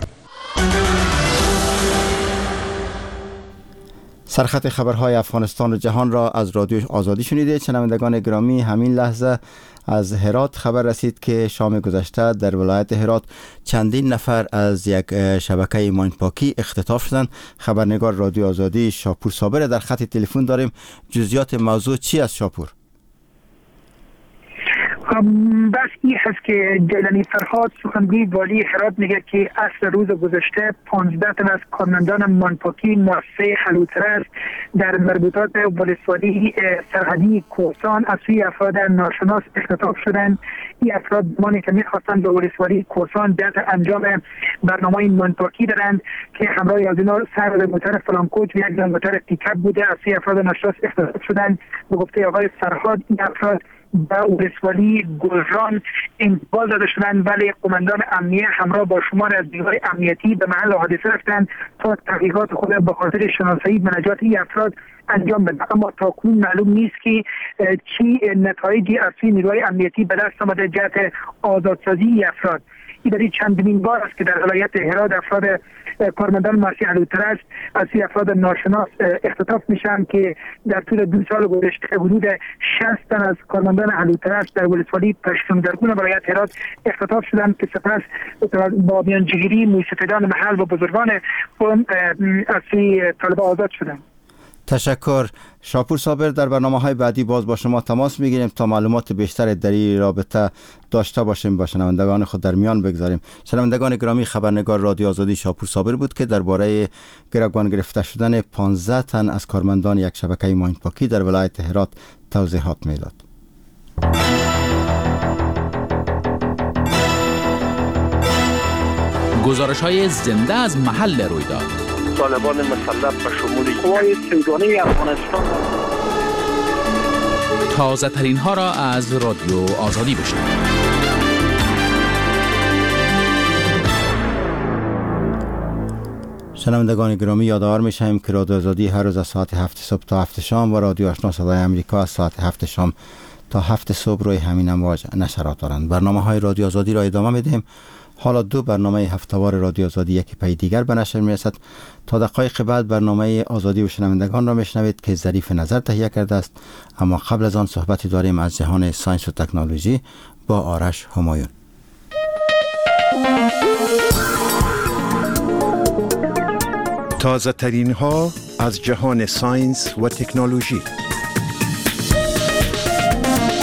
سرخط خبرهای افغانستان و جهان را از رادیو آزادی شنیدید. شنوندگان گرامی، همین لحظه از هرات خبر رسید که شام گذشته در ولایت هرات چندین نفر از یک شبکه ماینپاکی اختطاف شدند. خبرنگار رادیو آزادی شاپور صابر در خط تلفن داریم. جزئیات موضوع چی است شاپور؟ بس این هست که جیلانی فرهاد سخنگوی والی هرات میگه که اصل روز گذشته 15 تن از کارمندان مانپاکی مؤسسه حلوترست در مربوطات ولسوالی سرحدی کوهستان از سوی افراد ناشناس اختطاف شدند. این افراد زمانی که میخواستند به ولسوالی کوهستان جهت انجام برنامه مانپاکی دارند که همراه از اینا سر موتور فلانکوچ و یک موتور پیکاپ بوده، از سوی افراد ناشناس اختطاف شدند. به گفته آقای فرهاد این افراد به ولسوالی گلران انتقال داده شدند، ولی قماندان امنیه همراه با شمار از نیروهای امنیتی به محل حادثه رفتند تا تحقیقات خود به خاطر شناسایی و نجات این افراد انجام بدن. اما تاکنون معلوم نیست که چی نتایجی از سوی نیروهای امنیتی به دست آمده جهت آزادسازی این افراد. این برای چندمین بار است که در ولایت هرات افراد کارمندان مؤسسه حلوترست از سوی افراد ناشناس اختطاف میشن که در طول 2 سال گذشته حدود 60 تن از کارمندان حلوترست در ولسوالی پشتوندرگون ولایت هرات اختطاف شدند که سپس با میانجیگیری موسفیدان محل و بزرگان قوم از سوی طالبان آزاد شدند. تشکر شاپور صابر. در برنامه‌های بعدی باز با شما تماس میگیریم تا معلومات بیشتر در این رابطه داشته باشیم، با شنوندگان خود در میان بگذاریم. شنوندگان گرامی، خبرنگار رادیو آزادی شاپور صابر بود که درباره گروگان گرفته شدن 15 تن از کارمندان یک شبکه ماینپاکی در ولایت هرات توضیحات میداد. گزارش‌های زنده از محل رویداد. طالبان مسلح به شمول قوای سیگانه افغانستان. تازه ترین ها را از رادیو آزادی بشنوید. شنوندگان گرامی، یادآور میشیم که رادیو آزادی هر روز از ساعت 7 صبح تا 7 شام و رادیو آشنا صدای امریکا از ساعت 7 شام تا 7 صبح روی همین امواج نشرات دارند. برنامه‌های رادیو آزادی را ادامه میدیم. حالا 2 برنامه هفته‌وار رادیو آزادی یکی پی دیگر به نشر میرسد. تا دقایق بعد برنامه آزادی و شنوندگان را میشنوید که ظریف نظر تهیه کرده است. اما قبل از آن صحبتی داریم از جهان ساینس و تکنولوژی با آرش همایون. تازه ترین ها از جهان ساینس و تکنولوژی.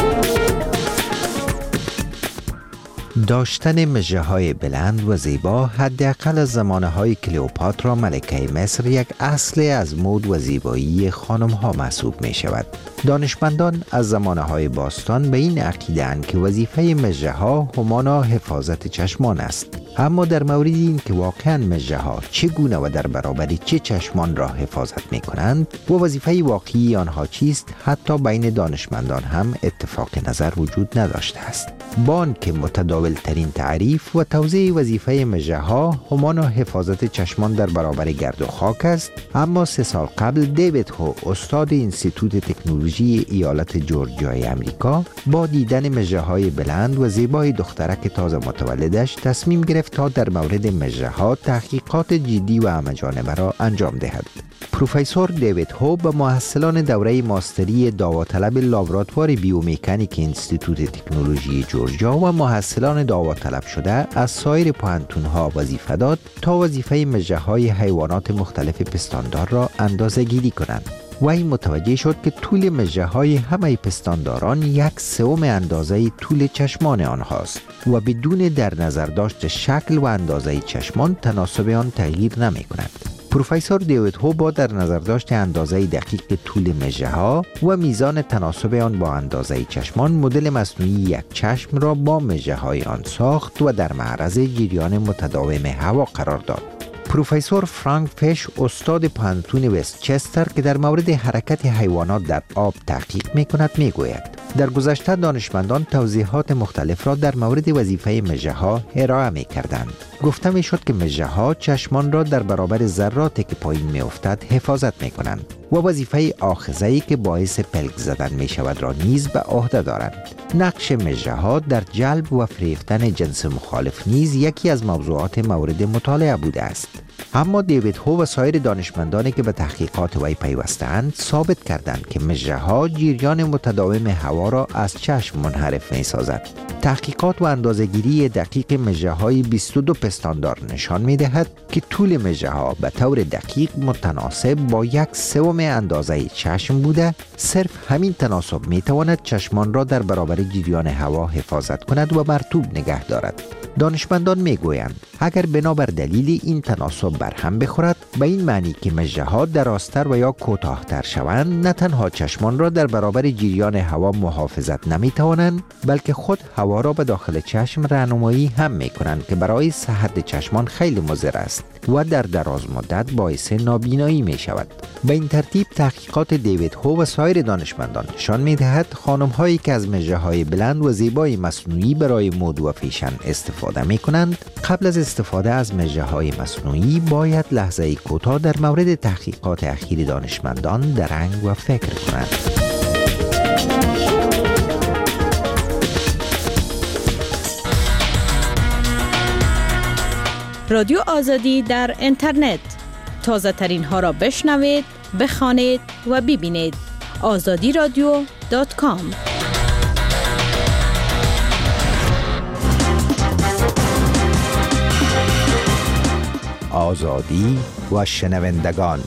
داشتن مژه‌های بلند و زیبا حداقل از زمانه‌های کلئوپاترا ملکه مصر یک اصل از مد و زیبایی خانم‌ها محسوب می‌شود. دانشمندان از زمانه‌های باستان به این عقیده‌اند که وظیفه مژه‌ها همانا حفاظت چشمان است. اما در مورد این که واقعاً مژه‌ها چگونه و در برابر چه چشمان را حفاظت می‌کنند و وظیفه واقعی آنها چیست، حتی بین دانشمندان هم اتفاق نظر وجود نداشته است. با آنکه متداول ترین تعریف و توضیح وظیفه مژه‌ها همانا حفاظت چشمان در برابر گرد و خاک است، اما 3 سال قبل دیوید هو، استاد انستیتوت تکنولوژی ایالت جورجیای امریکا، با دیدن مژه‌های بلند و زیبای دخترک تازه متولدش تصمیم گرفت تا در مورد مژه‌ها تحقیقات جدی و همه‌جانبه را انجام دهد. پروفسور دیوید هو به محصلان دوره ماستری داوطلب لابراتوار بیومکانیک انستیتوت تکنولوژی جورجیا و محصلان داوطلب شده از سایر پوهنتون‌ها وظیفه داد تا وظیفه مژه‌های حیوانات مختلف پستاندار را اندازه‌گیری کنند. وی متوجه شد که طول مژه‌های همه پستانداران 1/3 اندازه طول چشمان آنهاست و بدون در نظر داشت شکل و اندازه چشمان تناسب آن تغییر نمی‌کند. پروفسور دیوید هو با در نظر داشت اندازه دقیق طول مژه‌ها و میزان تناسب آن با اندازه چشمان، مدل مصنوعی یک چشم را با مژه‌های آن ساخت و در معرض جریان متداوم هوا قرار داد. پروفسور فرانک فش، استاد پوهنتون وستچستر که در مورد حرکت حیوانات در آب تحقیق می‌کند، می‌گوید در گذشته دانشمندان توضیحات مختلف را در مورد وظیفه مژه‌ها ارائه می‌کردند. گفته می‌شد که مژه‌ها چشمان را در برابر ذراتی که پایین می‌افتد حفاظت می‌کنند و وظیفه آخذه‌ای که باعث پلک زدن می‌شود را نیز به عهده دارند. نقش مژه‌ها در جلب و فریفتن جنس مخالف نیز یکی از موضوعات مورد مطالعه بوده است. اما دیوید هو و سایر دانشمندانی که به تحقیقات وی پیوسته‌اند ثابت کردند که مژه‌ها جریان متداوم هوا را از چشم منحرف می‌سازد. تحقیقات و اندازه‌گیری دقیق مژه‌های 22 پستاندار نشان می‌دهد که طول مژه‌ها به طور دقیق متناسب با 1/3 اندازه چشم بوده. صرف همین تناسب می‌تواند چشمان را در برابر جریان هوا حفاظت کند و مرطوب نگه دارد. دانشمندان میگویند اگر بنابر دلیل این تناسب برهم بخورد، به این معنی که مژه‌ها درازتر و یا کوتاه‌تر شوند، نه تنها چشمان را در برابر جریان هوا محافظت نمی‌توانند، بلکه خود هوا را به داخل چشم راهنمایی هم می‌کنند که برای صحت چشمان خیلی مضر است و در دراز مدت باعث نابینایی می‌شود. به این ترتیب تحقیقات دیوید هو و سایر دانشمندان نشان می‌دهد خانم‌هایی که از مژه‌های بلند و زیبای مصنوعی برای مد و فیشن استفاده می‌کنند، قبل از استفاده از مژه‌های مصنوعی باید لحظه‌ای کوتاه در مورد تحقیقات اخیر دانشمندان درنگ و فکر کنند. رادیو آزادی در اینترنت، تازه ترین ها را بشنوید، بخوانید و ببینید. azadiradio.com. آزادی و شنوندگان.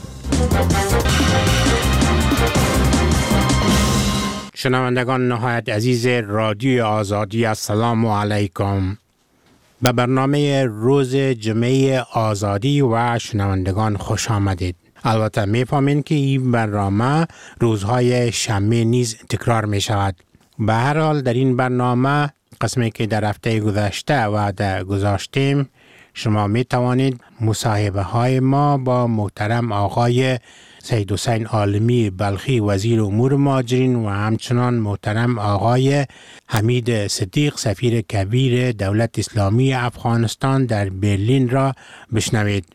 شنوندگان نهایت عزیز رادیو آزادی، السلام علیکم. به برنامه روز جمعه آزادی و شنوندگان خوش آمدید. البته می‌فهمین که این برنامه روزهای شنبه نیز تکرار می شود. به هر حال در این برنامه قسمی که در هفته گذشته و در گذاشتیم، شما می توانید مصاحبه های ما با محترم آقای سید حسین عالمی بلخی وزیر امور مهاجرین و همچنان محترم آقای حمید صدیق سفیر کبیر دولت اسلامی افغانستان در برلین را بشنوید.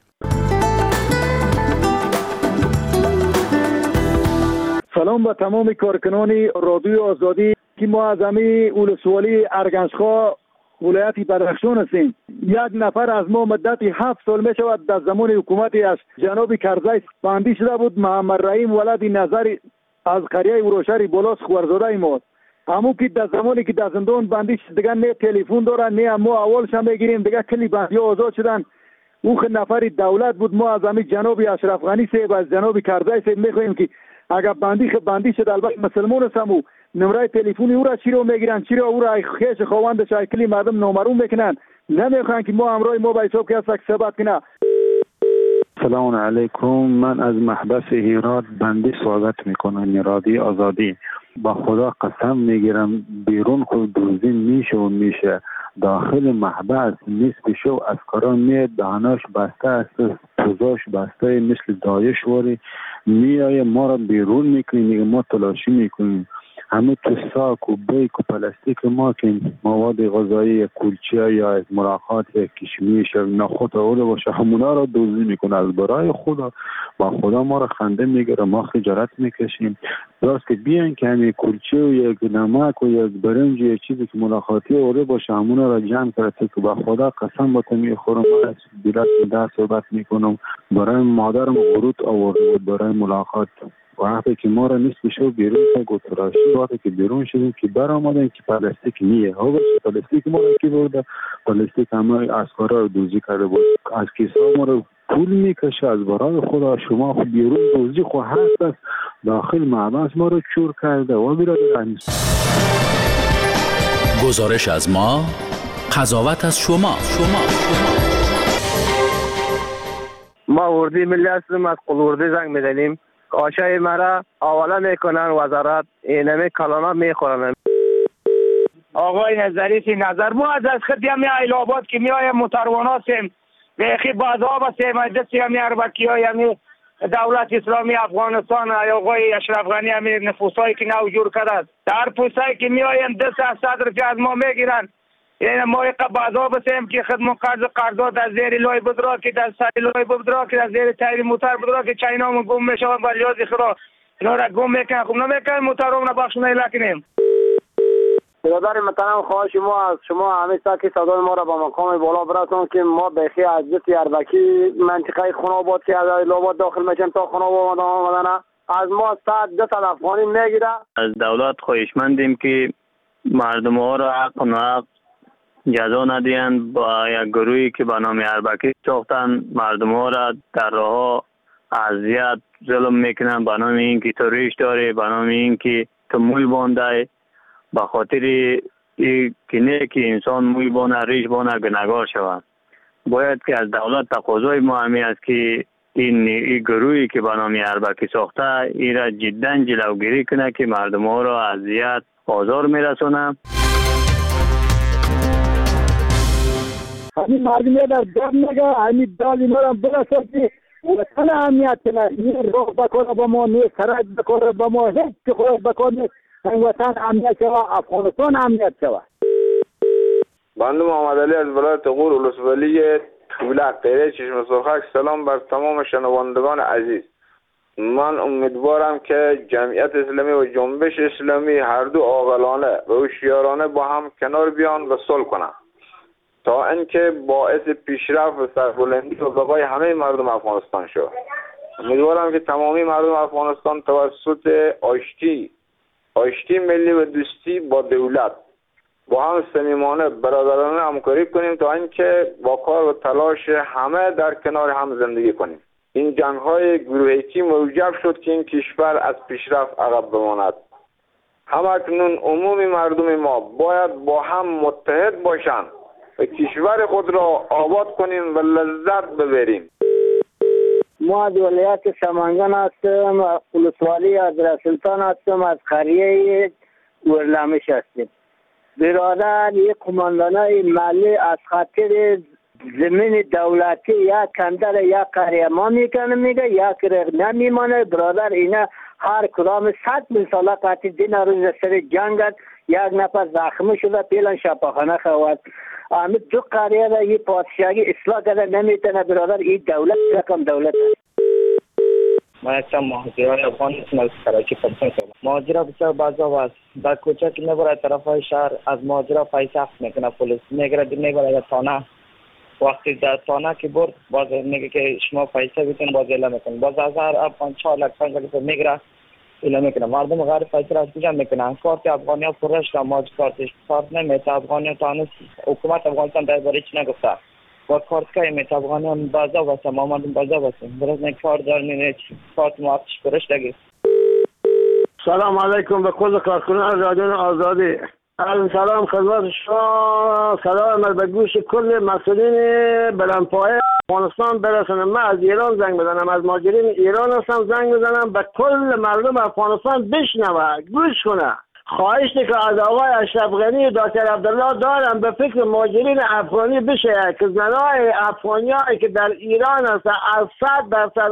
سلام به تمام کارکنان رادیو آزادی که ما از همین ولسوالی ارگنجخا ولایت بدخشان هستیم. یک نفر از ما مدت 7 سال می شود در زمان حکومت از جناب کرزی بندی شده بود. محمد رحیم ولد نظر از قریه اروشهر بلاس خورزاده ما، همون که در زمانی که در زندان بندی شد دیگه نه تلفن داره نه ما اولش هم بگیریم دیگه کلی بندی آزاد شدن. اون نفر دولت بود. ما از همین جناب اشرف غنی صاحب از جناب کرزی صاحب میخوایم که اگر بندی شد، البته مسلمان هستم و نمره تلفنی او را چرا میگیرن؟ چرا او را خیش خواهند شایکلی مردم نامعلوم میکنن؟ نمیخوان که ما همراه ما به حساب که ثبت کنه. سلام علیکم، من از محبس هرات بندی صحبت میکنم. رادیو آزادی، با خدا قسم میگیرم بیرون خود دوزی میشه و میشه، داخل محبس نصف شو از کاران میاد، دهاناش بسته است، پوزاش بسته مثل دایش واری میایه ما را بیرون میکنی، میگه ما تلاشی میکنیم. همه تو ساک و بیک و پلاستیک ما که مواد غذایی کلچه یا از مراقات یا کشمیش یا نخود آورده باشه همونا را دوزی میکنه. از برای خدا با خدا ما را خنده میگیره، ما خجالت میکشیم. راست که بیان که همین کلچه و یک نمک و یک برنج یا چیزی که ملاقاتی آورده باشه همونا را جمع کرده که با خدا قسم با تو میخورم. من از بیرات ده صحبت میکنم، برای مادرم غروت آورده بود برای ملاقات. وقتی که ما را نصف شو بیرون تا گوتراشی، وقتی که بیرون شدیم که برآمدن که پلاستیک نیه ها باشه، پلاستیک ما را کی برده؟ پلاستیک همه اسکارا رو دوزی کرده بود. از کیسه ما رو پول میکشه. از برای خدا شما خود بیرون دوزی خود هست است، داخل محبس ما رو چور کرده و برادران. گزارش از ما، قضاوت از شما. ما وردی ملی هستیم، از قلوردی زنگ میدنیم. آشای مرا حواله میکنن وزارت، اینمی کلانا میخورن. آقای نظری نظر ما از خود همی ایلاباد که میایم متروانات سیم بیخی بازها بسیم دستی همی اربکی های همی دولت اسلامی افغانستان آقای اشرف غنی همی نفوسایی که نو جور کرد در پوسایی که میایم دست از صدر که از ما میگیرن. یعنی ما یک بازها بسیم که خدمت قرضات از زیر لای بدرا که در سری لای بدرا که از زیر تایر موتر بدرا که چینامون گم میشون با لیازی خدا اینا را گم میکنن. خب نمیکنن موترام نبخش نکنیم. برادر محترم، خواهش ما از شما همیشه که صدای ما را با مقام بالا برسون که ما بخی از جت اربکی منطقه خوناباد که از ایلاباد داخل میشیم تا خوناباد آمدن از ما 100 افغانی میگیره. از دولت خواهشمندیم که مردم ها را حق و ناحق جزا ندهند. با یک گروهی که به نام اربکی ساختن مردم ها را در راه اذیت ظلم میکنن به نام اینکه تو ریش داری، به نام اینکه تو موی بانده. به خاطر این که نه که انسان موی بانه ریش بانه گناهکار شود. باید که از دولت تقاضای ما همی است که این گروهی که به نام اربکی ساخته این را جدا جلوگیری کنه که مردم ها را اذیت آزار میرسونه. همین مردم در داد نگه همین دالی مرم برسه که وطن اهمیت کنه. این راه بکاره با ما نیست، سرک بکاره با ما هیچ که خود بکار نیست. این وطن اهمیت شوه، افغانستان اهمیت شوه. بنده محمد علی از ولایت غور ولسوالی طولک قیره چشم سرخک. سلام بر تمام شنوندگان عزیز. من امیدوارم که جمعیت اسلامی و جنبش اسلامی هر دو عاقلانه و هوشیارانه با هم کنار بیان و صلح کنند تا اینکه باعث پیشرفت و سربلندی و بقای همه مردم افغانستان شد. امیدوارم که تمامی مردم افغانستان توسط آشتی ملی و دوستی با دولت با هم صمیمانه برادرانه همکاری کنیم تا اینکه با کار و تلاش همه در کنار هم زندگی کنیم. این جنگ‌های گروهیتی موجب شد که این کشور از پیشرفت عقب بماند. همکنون عمومی مردم ما باید با هم متحد باشند و کشور خود را آباد کنیم و لذت ببریم. ما از ولایت سمنگان هستم، ولسوالی از رسولتان هستم، از قریه ورلمش هستیم. برادر یک قماندانای محلی از خاطر زمین دولتی یک کندر یک قریه ما میکنه میگه یک رق نمیمانه. برادر اینا هر کدام 100 ساله قطعی دین روز سر جنگت یک نفر زخمی شده پیلان شفاخانه خواد. همه دو قریه را یه پادشاهی اصلاح کرده نمیتونه. برادر این دولت رقم دولت است. من هستم مهاجرای افغان هستم از کراچی پرسن شدم. مهاجرا بسیار بازار است. در کوچه که میبره طرف های شهر از مهاجرا پیسه اخذ میکنه پلیس میگیره میبره تانه. وقتی در تانه که برد باز میگه که شما پیسه بیتون باز اعلام میکنه. باز 1000 افغان 4 لک 5 لک میگیره اعلام میکنه. مردم غیر پیسه را از کجا میکنن؟ کارت افغانی ها پرش که ماج کارت نمیته. افغانی ها تانه حکومت افغانستان درباره چی نگفته. با کارت که میته افغانی ها بازا بسته محمد بازا بسته. برای نه کار دار نه کارت ما آتش پرش لگی. سلام علیکم به کل کارکنان رادیو آزادی. از سلام خدمت شما، سلام به گوش کل مسئولین بلندپایه افغانستان برسونه. من از ایران زنگ بزنم، از مهاجرین ایران هستم زنگ بزنم به کل مردم افغانستان بشنوه، گوش کنه. خواهش که از آقای اشرف غنی و دکتر عبدالله دارم به فکر مهاجرین افغانی بشه که زنای افغانیایی که در ایران هستن از 100%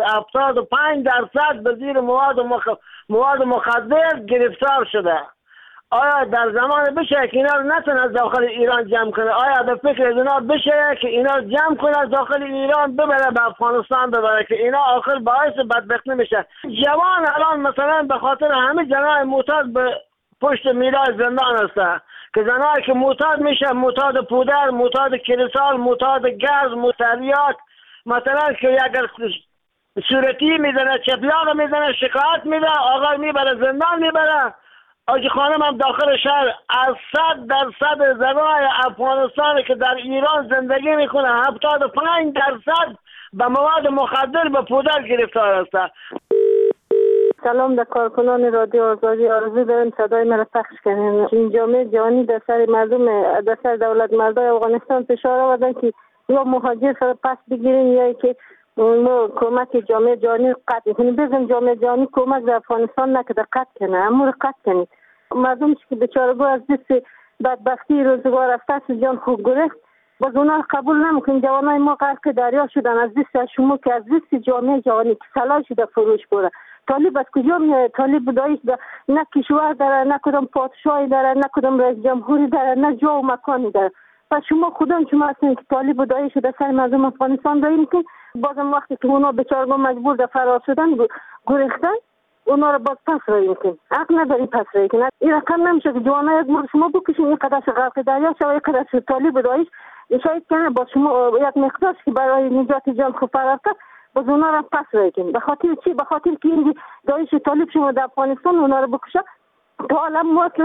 75% به زیر مواد مخدر گرفتار شده. آیا در زمان بشه که اینا رو نتونه از داخل ایران جمع کنه؟ آیا به فکر اینا بشه که اینا جمع کنه از داخل ایران ببره به افغانستان ببره که اینا آخر باعث بدبختی میشه؟ جوان الان مثلا به خاطر همه زنای معتاد به پشت میرای زندان هستن که زنایی که معتاد میشه، معتاد پودر، معتاد کریستال، معتاد گاز، معتاد مثلا که اگر صورتی میزنه، چپلاق میزنه، شکایت میده، آقا میبره زندان میبره. آجی خانم هم داخل شهر از 100% زنای افغانستان که در ایران زندگی میکنه 75% به مواد مخدر به پودر گرفتار هستند. سلام در کارکنان رادیو آزادی. آرزو دارم صدای مرا پخش کنین. این جامعه جهانی در سر مردم، در سر دولت مردای افغانستان فشار آوردن که یا مهاجر سر پس بگیرین یا که ما کمک جامعه جهانی قطع کنیم. بزن جامعه جهانی کمک در افغانستان نکرده، قطع کنه، امور قطع کنید. مردم که بیچارگاه از دست بدبختی روزگار رفته جان خوب گرفت، باز اونا قبول نمیکنیم. جوانای ما غرق دریا شدن از دست شما که از دست جامعه جهانی که سلاح شده فروش بره. طالب از کجا میاد؟ طالب دایش نه کشور داره، نه کدام پادشاهی داره، نه کدام رئیس جمهوری داره، نه جا و مکانی داره. پس شما خودم شما هستین که طالب دایش در سر مردم افغانستان داریم که بازم وقتی که اونا بیچارگاه مجبور در فرار شدن گریختن، اونا رو باز پس رایی میکنیم. حق نداری پس رایی کنید. این رقم نمیشه که جوانای از مورد شما بکشین این قدرش غرق دریا شد، این قدرش طالب دایش شاید کنه با شما یک مقدار که برای نجات جان خود فرار کرد، باز اونا رو پس رایی کنیم. به خاطر چی؟ به خاطر که این دایش طالب شما در افغانستان اونا رو بکشه. تا حالا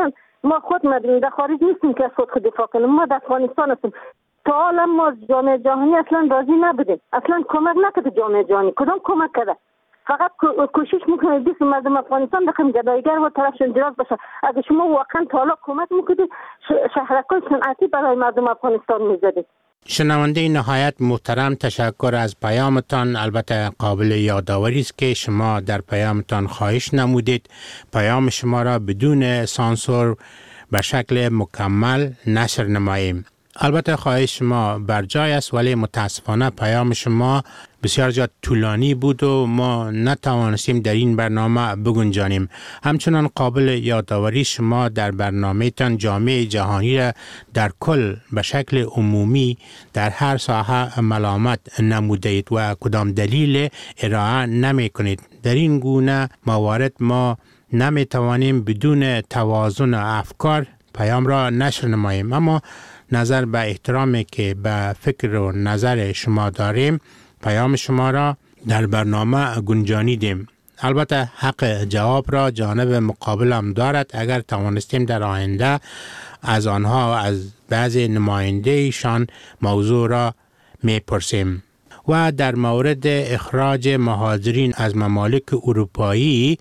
ما خود مدنی در خارج نیستیم که از خود دفاع کنیم، ما در افغانستان هستیم. تا حالا ما جامعه جهانی اصلا راضی نبودیم، اصلا کمک نکرده جامعه جهانی. کدام کمک کرده؟ فقط کوشش میکنه دست مردم افغانستان بخیم گدایگر و طرفشون دراز بشه. اگه شما واقعا تا حالا کمک میکنید شهرکای صنعتی برای مردم افغانستان میزدید. شنونده نهایت محترم، تشکر از پیامتان. البته قابل یادآوری است که شما در پیامتان خواهش نمودید پیام شما را بدون سانسور به شکل مکمل نشر نماییم. البته خواهش شما بر جای است، ولی متاسفانه پیام شما بسیار زیاد طولانی بود و ما نتوانستیم در این برنامه بگنجانیم. همچنان قابل یادآوری شما در برنامه تان جامعه جهانی را در کل به شکل عمومی در هر ساحه ملامت نمودید و کدام دلیل ارائه نمی کنید. در این گونه موارد ما نمی توانیم بدون توازن افکار پیام را نشر نماییم. اما نظر به احترامی که به فکر و نظر شما داریم پیام شما را در برنامه گنجانیدیم. البته حق جواب را جانب مقابل هم دارد. اگر توانستیم در آینده از آنها از بعضی نماینده‌شان موضوع را میپرسیم. و در مورد اخراج مهاجرین از ممالک اروپایی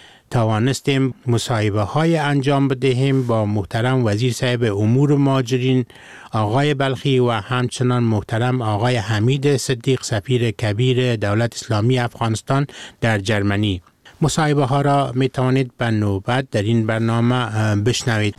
توانستیم مصاحبه های انجام بدهیم با محترم وزیر صاحب امور مهاجرین آقای بلخی و همچنان محترم آقای حمید صدیق سفیر کبیر دولت اسلامی افغانستان در جرمنی. مصاحبه ها را می توانید به نوبت در این برنامه بشنوید.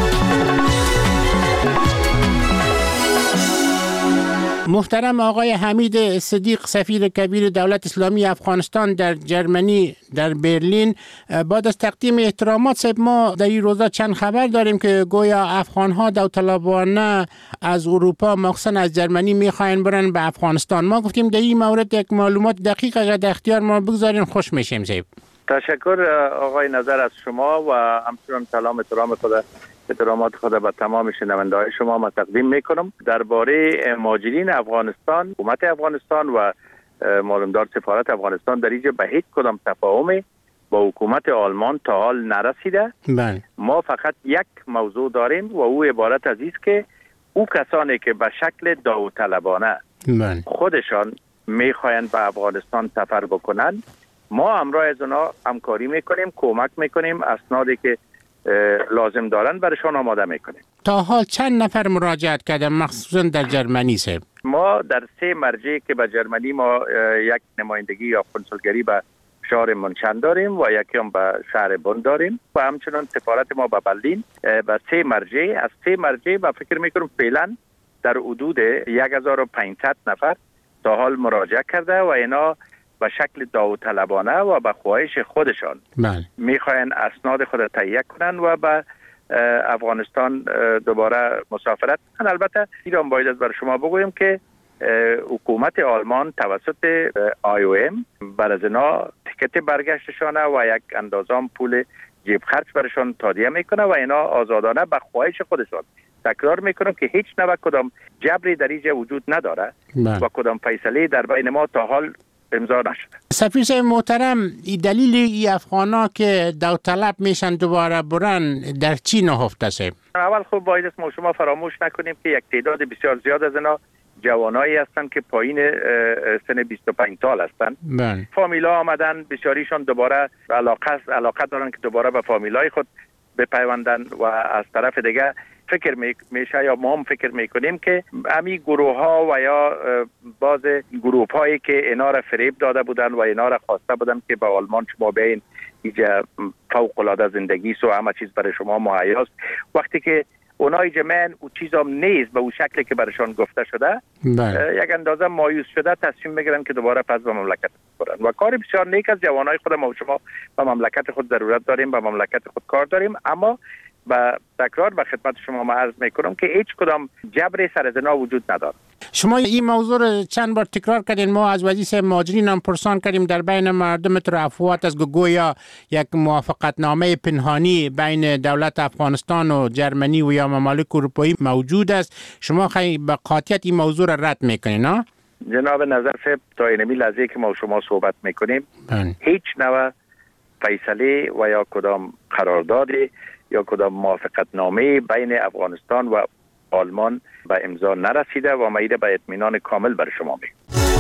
محترم آقای حمید صدیق سفیر کبیر دولت اسلامی افغانستان در جرمنی در برلین، بعد از تقدیم احترامات صاحب، ما در این روزا چند خبر داریم که گویا افغان‌ها داوطلبانه از اروپا مخصوصا از جرمنی میخواین برن به افغانستان. ما گفتیم در این مورد یک معلومات دقیق اگر در اختیار ما بگذارین خوش میشیم صاحب. تشکر آقای نظر از شما و همچنان سلام احترامات خود به تمام شنونده های شما ما تقدیم میکنم. درباره مهاجرین افغانستان، حکومت افغانستان و معلومدار سفارت افغانستان در اینجا به هیچ کدام تفاهمی با حکومت آلمان تا حال نرسیده. بله. ما فقط یک موضوع داریم و او عبارت از است که او کسانی که به شکل داوطلبانه خودشان میخواین به افغانستان سفر بکنن ما همراه از اونا همکاری میکنیم، کمک میکنیم، اسنادی که لازم دارن برشان آماده میکنیم. تا حال چند نفر مراجعت کردن مخصوصا در جرمنی صاحب؟ ما در 3 مرجع که به جرمنی ما یک نمایندگی یا کنسولگری به شهر منشن داریم و یکی هم به شهر بن داریم و همچنان سفارت ما به برلین. به 3 مرجع، از 3 مرجع با فکر میکنم فعلا در حدود 1500 نفر تا حال مراجعه کرده و اینا به شکل داوطلبانه و به خواهش خودشان میخواین اسناد خود تهیه کنن و به افغانستان دوباره مسافرت کنن. البته ایران باید از بر شما بگویم که حکومت آلمان توسط IOM بر از اینا تیکت برگشتشانه و یک اندازه پول جیب خرج برشان تادیه میکنه و اینا آزادانه به خواهش خودشان. تکرار میکنم که هیچ نوع کدام جبری در اینجا وجود نداره و کدام فیصله در بین ما تا حال امضا نشده. سفیر صاحب محترم، دلیل ای افغانا که داوطلب میشن دوباره برن در چی نهفته است؟ اول خب باید ما شما فراموش نکنیم که یک تعداد بسیار زیاد از اینا جوانایی هستند که پایین سن 25 سال هستند. فامیلا آمدن، بسیاریشان دوباره علاقه دارن که دوباره به فامیلای خود بپیوندن و از طرف دیگه فکر میشه یا ما هم فکر میکنیم که امی گروه ها و یا باز گروه هایی که اینا را فریب داده بودن و اینا را خواسته بودن که به آلمان شما بیاین اینجا فوق العاده زندگی و همه چیز برای شما مهیاست، وقتی که اونای جمعن او چیزام نیست به اون شکلی که برشان گفته شده یک اندازه مایوس شده تصمیم میگیرن که دوباره پس به مملکت برن و کار بسیار نیک از جوانای خود ما و شما به مملکت خود ضرورت داریم، به مملکت خود کار داریم، اما با تکرار به خدمت شما ما عرض میکنم که هیچ کدام جبر سر از اینا وجود نداره. شما این موضوع رو چند بار تکرار کردین، ما از وزیر مهاجرین هم پرسان کردیم در بین مردم ترافوات از گویا یک موافقت نامه پنهانی بین دولت افغانستان و جرمنی و یا ممالک اروپایی موجود است. شما خیلی به قاطعیت این موضوع رو رد میکنین ها؟ جناب نظر صاحب، تا اینمی لحظه که ما شما صحبت میکنیم هیچ نوع فیصله و یا کدام قراردادی یا کدام موافقت نامه بین افغانستان و آلمان به امضا نرسیده و ما ایده به اطمینان کامل بر شما میگم.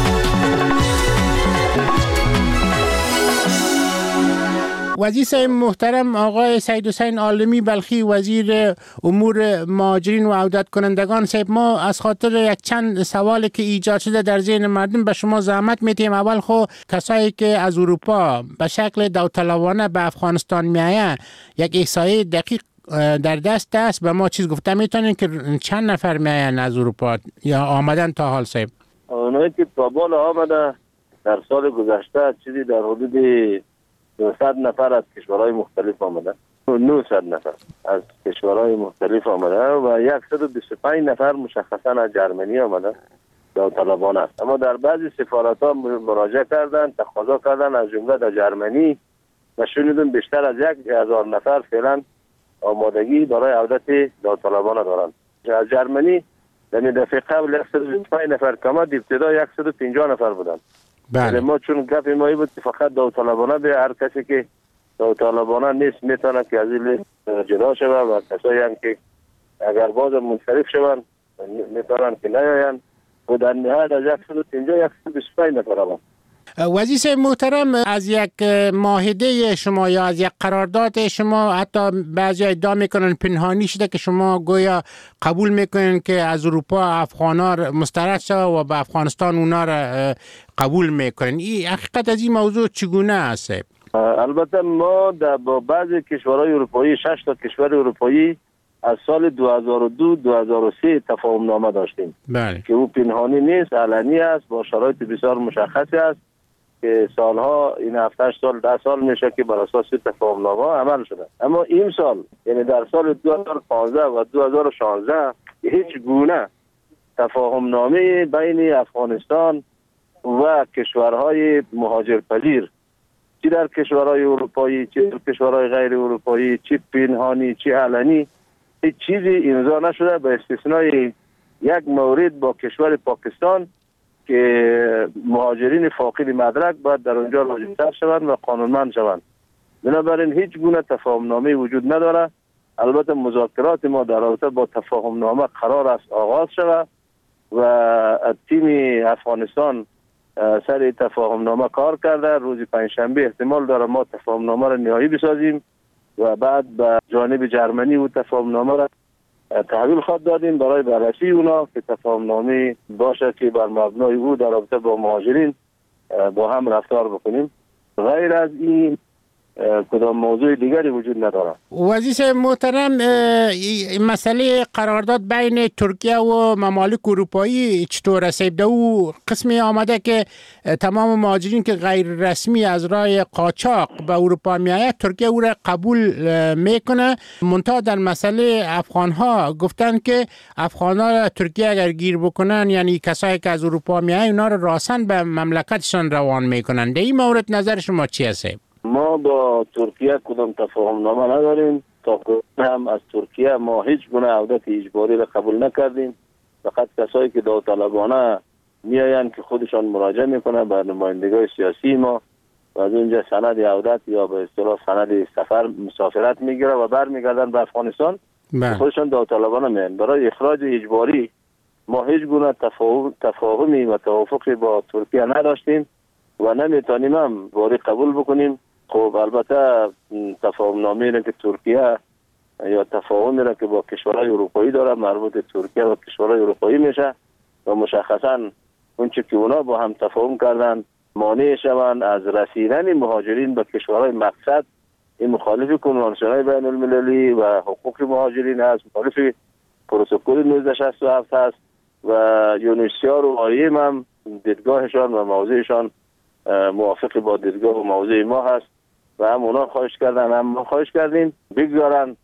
وزیر محترم آقای سید حسین عالمی بلخی، وزیر امور مهاجرین و عودت کنندگان صاحب، ما از خاطر یک چند سوالی که ایجاد شده در ذهن مردم به شما زحمت میتیم. اول خو کسایی که از اروپا به شکل داوطلبانه به افغانستان میآیند یک احصایه دقیق در دست است، به ما چیز گفته میتونین که چند نفر میآیند از اروپا یا آمدن تا حال صاحب؟ اونایی که تا بالا آمده در سال گذشته چیزی در حدود 900 نفر از کشورهای مختلف آمده، 900 نفر از کشورهای مختلف آمده و 125 نفر مشخصا از جرمنی آمده داوطلبانه است. اما در بعضی سفارت ها مراجعه کردن، تقاضا کردن از جمله در جرمنی و شنیدم بیشتر از 1000 نفر فعلا آمادگی برای عودت داوطلبانه دارند. از جرمنی در دفعه قبل 125 نفر که آمد ابتدا 150 نفر بودند. بله. ما چون گپ مایی بود فقط داوطلبانه به هر کسی که داوطلبانه نیست میتونه که از این جدا شود و کسایی هم که اگر باز منصرف شوند میتونن که نیاین و در نهایت از 150 125 نفر آمد. وزیر محترم، از یک معاهده شما یا از یک قرارداد شما حتی بعضی ادعا میکنن پنهانی شده که شما گویا قبول میکنن که از اروپا افغانا مسترد شده و به افغانستان اونا را قبول میکنن. این حقیقت از این موضوع چگونه است؟ البته ما با بعضی کشورهای اروپایی 6 تا کشور اروپایی از سال 2002-2003 تفاهم نامه داشتیم. بله. که او پنهانی نیست، علنی است، با شرایط بسیار مشخصی است که سالها این 7-8 سال 10 سال میشه که بر اساس تفاهم نامه عمل شده. اما این سال یعنی در سال 2015 و 2016 هیچ گونه تفاهم نامه بین افغانستان و کشورهای مهاجرپذیر، چی در کشورهای اروپایی چی در کشورهای غیر اروپایی، چی پنهانی چی علنی، هیچ چیزی امضا نشده به استثنای یک مورد با کشور پاکستان که مهاجرین فاقد مدرک باید در اونجا راجع‌تر شوند و قانونمند شوند. بنابراین هیچ گونه تفاهم نامه وجود نداره. البته مذاکرات ما در رابطه با تفاهم نامه قرار است آغاز شود و تیم افغانستان سر تفاهم نامه کار کرده. روز پنجشنبه احتمال داره ما تفاهم نامه را نهایی بسازیم و بعد به جانب جرمنی و تفاهم نامه را تحویل خواهد دادیم برای بررسی اونا که تفاهم نامه باشه که بر مبنای او در رابطه با مهاجرین با هم رفتار بکنیم. غیر از این کدام موضوع دیگری وجود نداره. وزیر محترم، مسئله قرارداد بین ترکیه و ممالک اروپایی چطور است؟ او قسمی آمده که تمام مهاجرین که غیر رسمی از راه قاچاق به اروپا میآید ترکیه او را قبول میکنه. منتها در مسئله افغان ها گفتن که افغان ها ترکیه اگر گیر بکنن، یعنی کسایی که از اروپا میآیند اونا را راسن به مملکتشان روان میکنن. در این مورد نظر شما چی است؟ ما با ترکیه کدام تفاهم نامه نداریم. تا هم از ترکیه ما هیچ گونه عودت اجباری را قبول نکردیم. فقط کسایی که داوطلبانه میآیند که خودشان مراجعه میکنن به نمایندگان سیاسی ما و از اونجا سند عودت یا به اصطلاح سند سفر مسافرت میگیره و برمیگردن به افغانستان. خودشان داوطلبانه میان. برای اخراج اجباری ما هیچ گونه تفاهمی و توافقی با ترکیه نداشتیم و نمیتونیم هم باری قبول بکنیم. خب البته تفاهم نامه را که ترکیه یا تفاهمی را که با کشورهای اروپایی داره مربوط ترکیه و کشورهای اروپایی میشه و مشخصا اونچه که اونا با هم تفاهم کردن مانع شوند از رسیدن مهاجرین به کشورهای مقصد. این مخالف کنوانسیون‌های بین المللی و حقوق مهاجرین است، مخالف پروتکل 1967 است و یونیسیار و آییم هم دیدگاهشان و موضعشان موافق با دیدگاه و موضع ما هست و هم اونا خواهش کردن هم ما خواهش کردیم بگذارن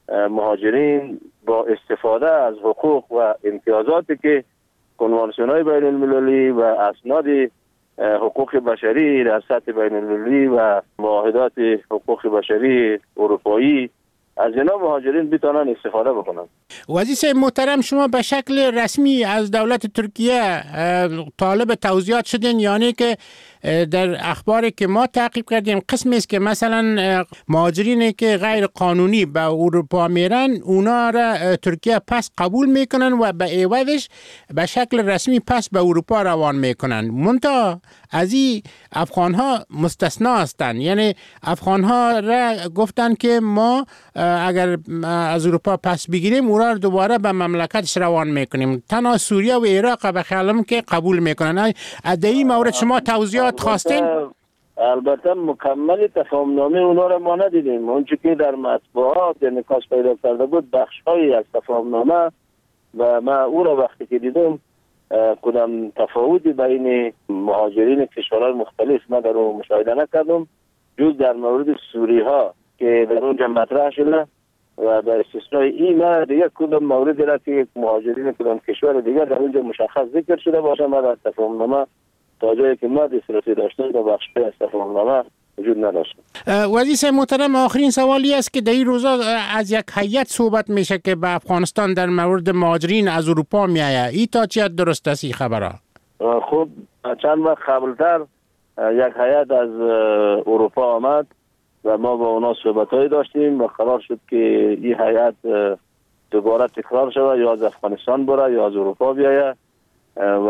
مهاجرین با استفاده از حقوق و امتیازاتی که کنوانسیون‌های بین المللی و اسناد حقوق بشری در سطح بین المللی و معاهدات حقوق بشری اروپایی از اینا مهاجرین بتونن استفاده بکنن. وزیر محترم، شما به شکل رسمی از دولت ترکیه طالب توضیحات شدین، یعنی که در اخباری که ما تعقیب کردیم قسمی است که مثلا مهاجرینی که غیر قانونی به اروپا میرن اونا را ترکیه پس قبول میکنن و به عوضش به شکل رسمی پس به اروپا روان میکنن. منتها از این افغان ها مستثنا هستند، یعنی افغان ها را گفتن که ما اگر از اروپا پس بگیریم او را دوباره به مملکتش روان میکنیم. تنها سوریه و عراق به خیالم که قبول میکنن. در این مورد شما توضیحات خواستین؟ البته مکمل تفاهم نامه اونا را ما ندیدیم. اونچه که در مطبوعات انعکاس پیدا کرده بود بخش‌هایی از تفاهم نامه و ما او را وقتی که دیدم کدام تفاوتی بین مهاجرین کشورهای مختلف ما در اون مشاهده نکردم جز در مورد سوری ها که در اونجا مطرح شده و به استثنای این ما دیگه کدام موردی را که مهاجرین کدام کشور دیگر در اونجا مشخص ذکر شده باشه ما در تفاهم نامه تا جایی که ما دسترسی داشتیم و بخشی از تفاهم نامه وجود نداشت. وزیر محترم، آخرین سوالی است که در این روزا از یک هیئت صحبت میشه که به افغانستان در مورد مهاجرین از اروپا میآید. این تا چه درست است این خبرها؟ خب چند وقت قبلتر یک هیئت از اروپا آمد و ما با اونا صحبت‌هایی داشتیم و قرار شد که این هیئت دوباره تکرار شود یا از افغانستان بره یا از اروپا بیاید و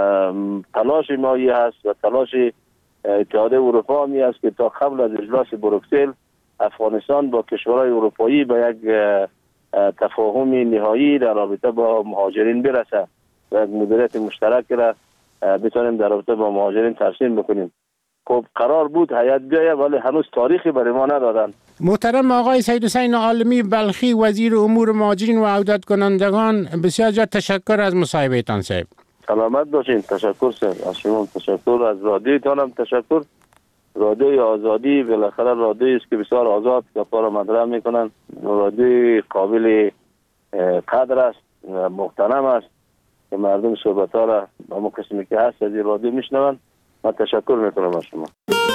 تلاش ما این هست و تلاش اتحادیه اروپا می است که تا قبل از اجلاس بروکسل افغانستان با کشورهای اروپایی به یک تفاهم نهایی در رابطه با مهاجرین برسه و یک مدیریت مشترک را بتونیم در رابطه با مهاجرین ترسیم بکنیم. خب قرار بود هیئت بیاید ولی هنوز تاریخی برای ما ندادن. محترم آقای سید حسین عالمی بلخی، وزیر امور مهاجرین و عودت کنندگان، بسیار زیاد تشکر از مصاحبهتان صاحب. سلامت باشین. تشکر صاحب از شما. تشکر از رادیوتان هم تشکر. رادیوی آزادی بالاخره رادیویی است که بسیار آزاد گپا را مطرح میکنن. رادیوی قابل قدر است و محترم است که مردم صحبت ها را با قسمی که هست از این رادیو میشنون. من تشکر میکنم از شما.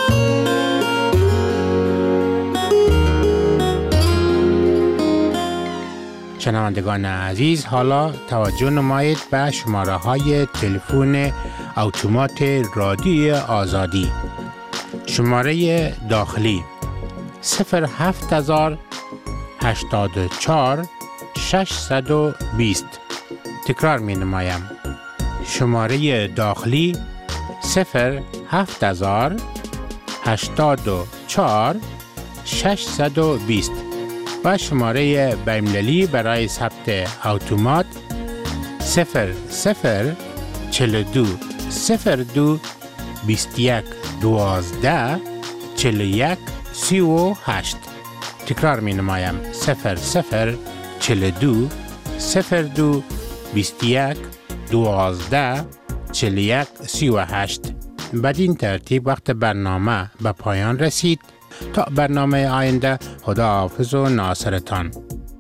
شنوندگان عزیز، حالا توجه نمایید به شماره های تلفن اتومات رادیوی آزادی. شماره داخلی 07084 620. تکرار می نمایم. شماره داخلی 07000 84 620 و شماره بین‌المللی برای ثبت اتومات 0042 02 21 12 41 38. تکرار می نمایم 0042 02 21 12 41 38. بدین ترتیب وقت برنامه به پایان رسید. تا برنامه آینده، خداحافظ و ناصرتان.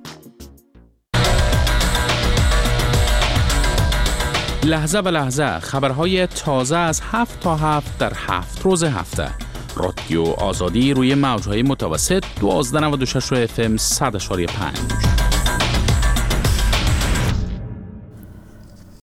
لحظه به لحظه خبرهای تازه از 7 تا 7 در 7 روز هفته. رادیو آزادی روی موج‌های متوسط 1296 FM 100.5.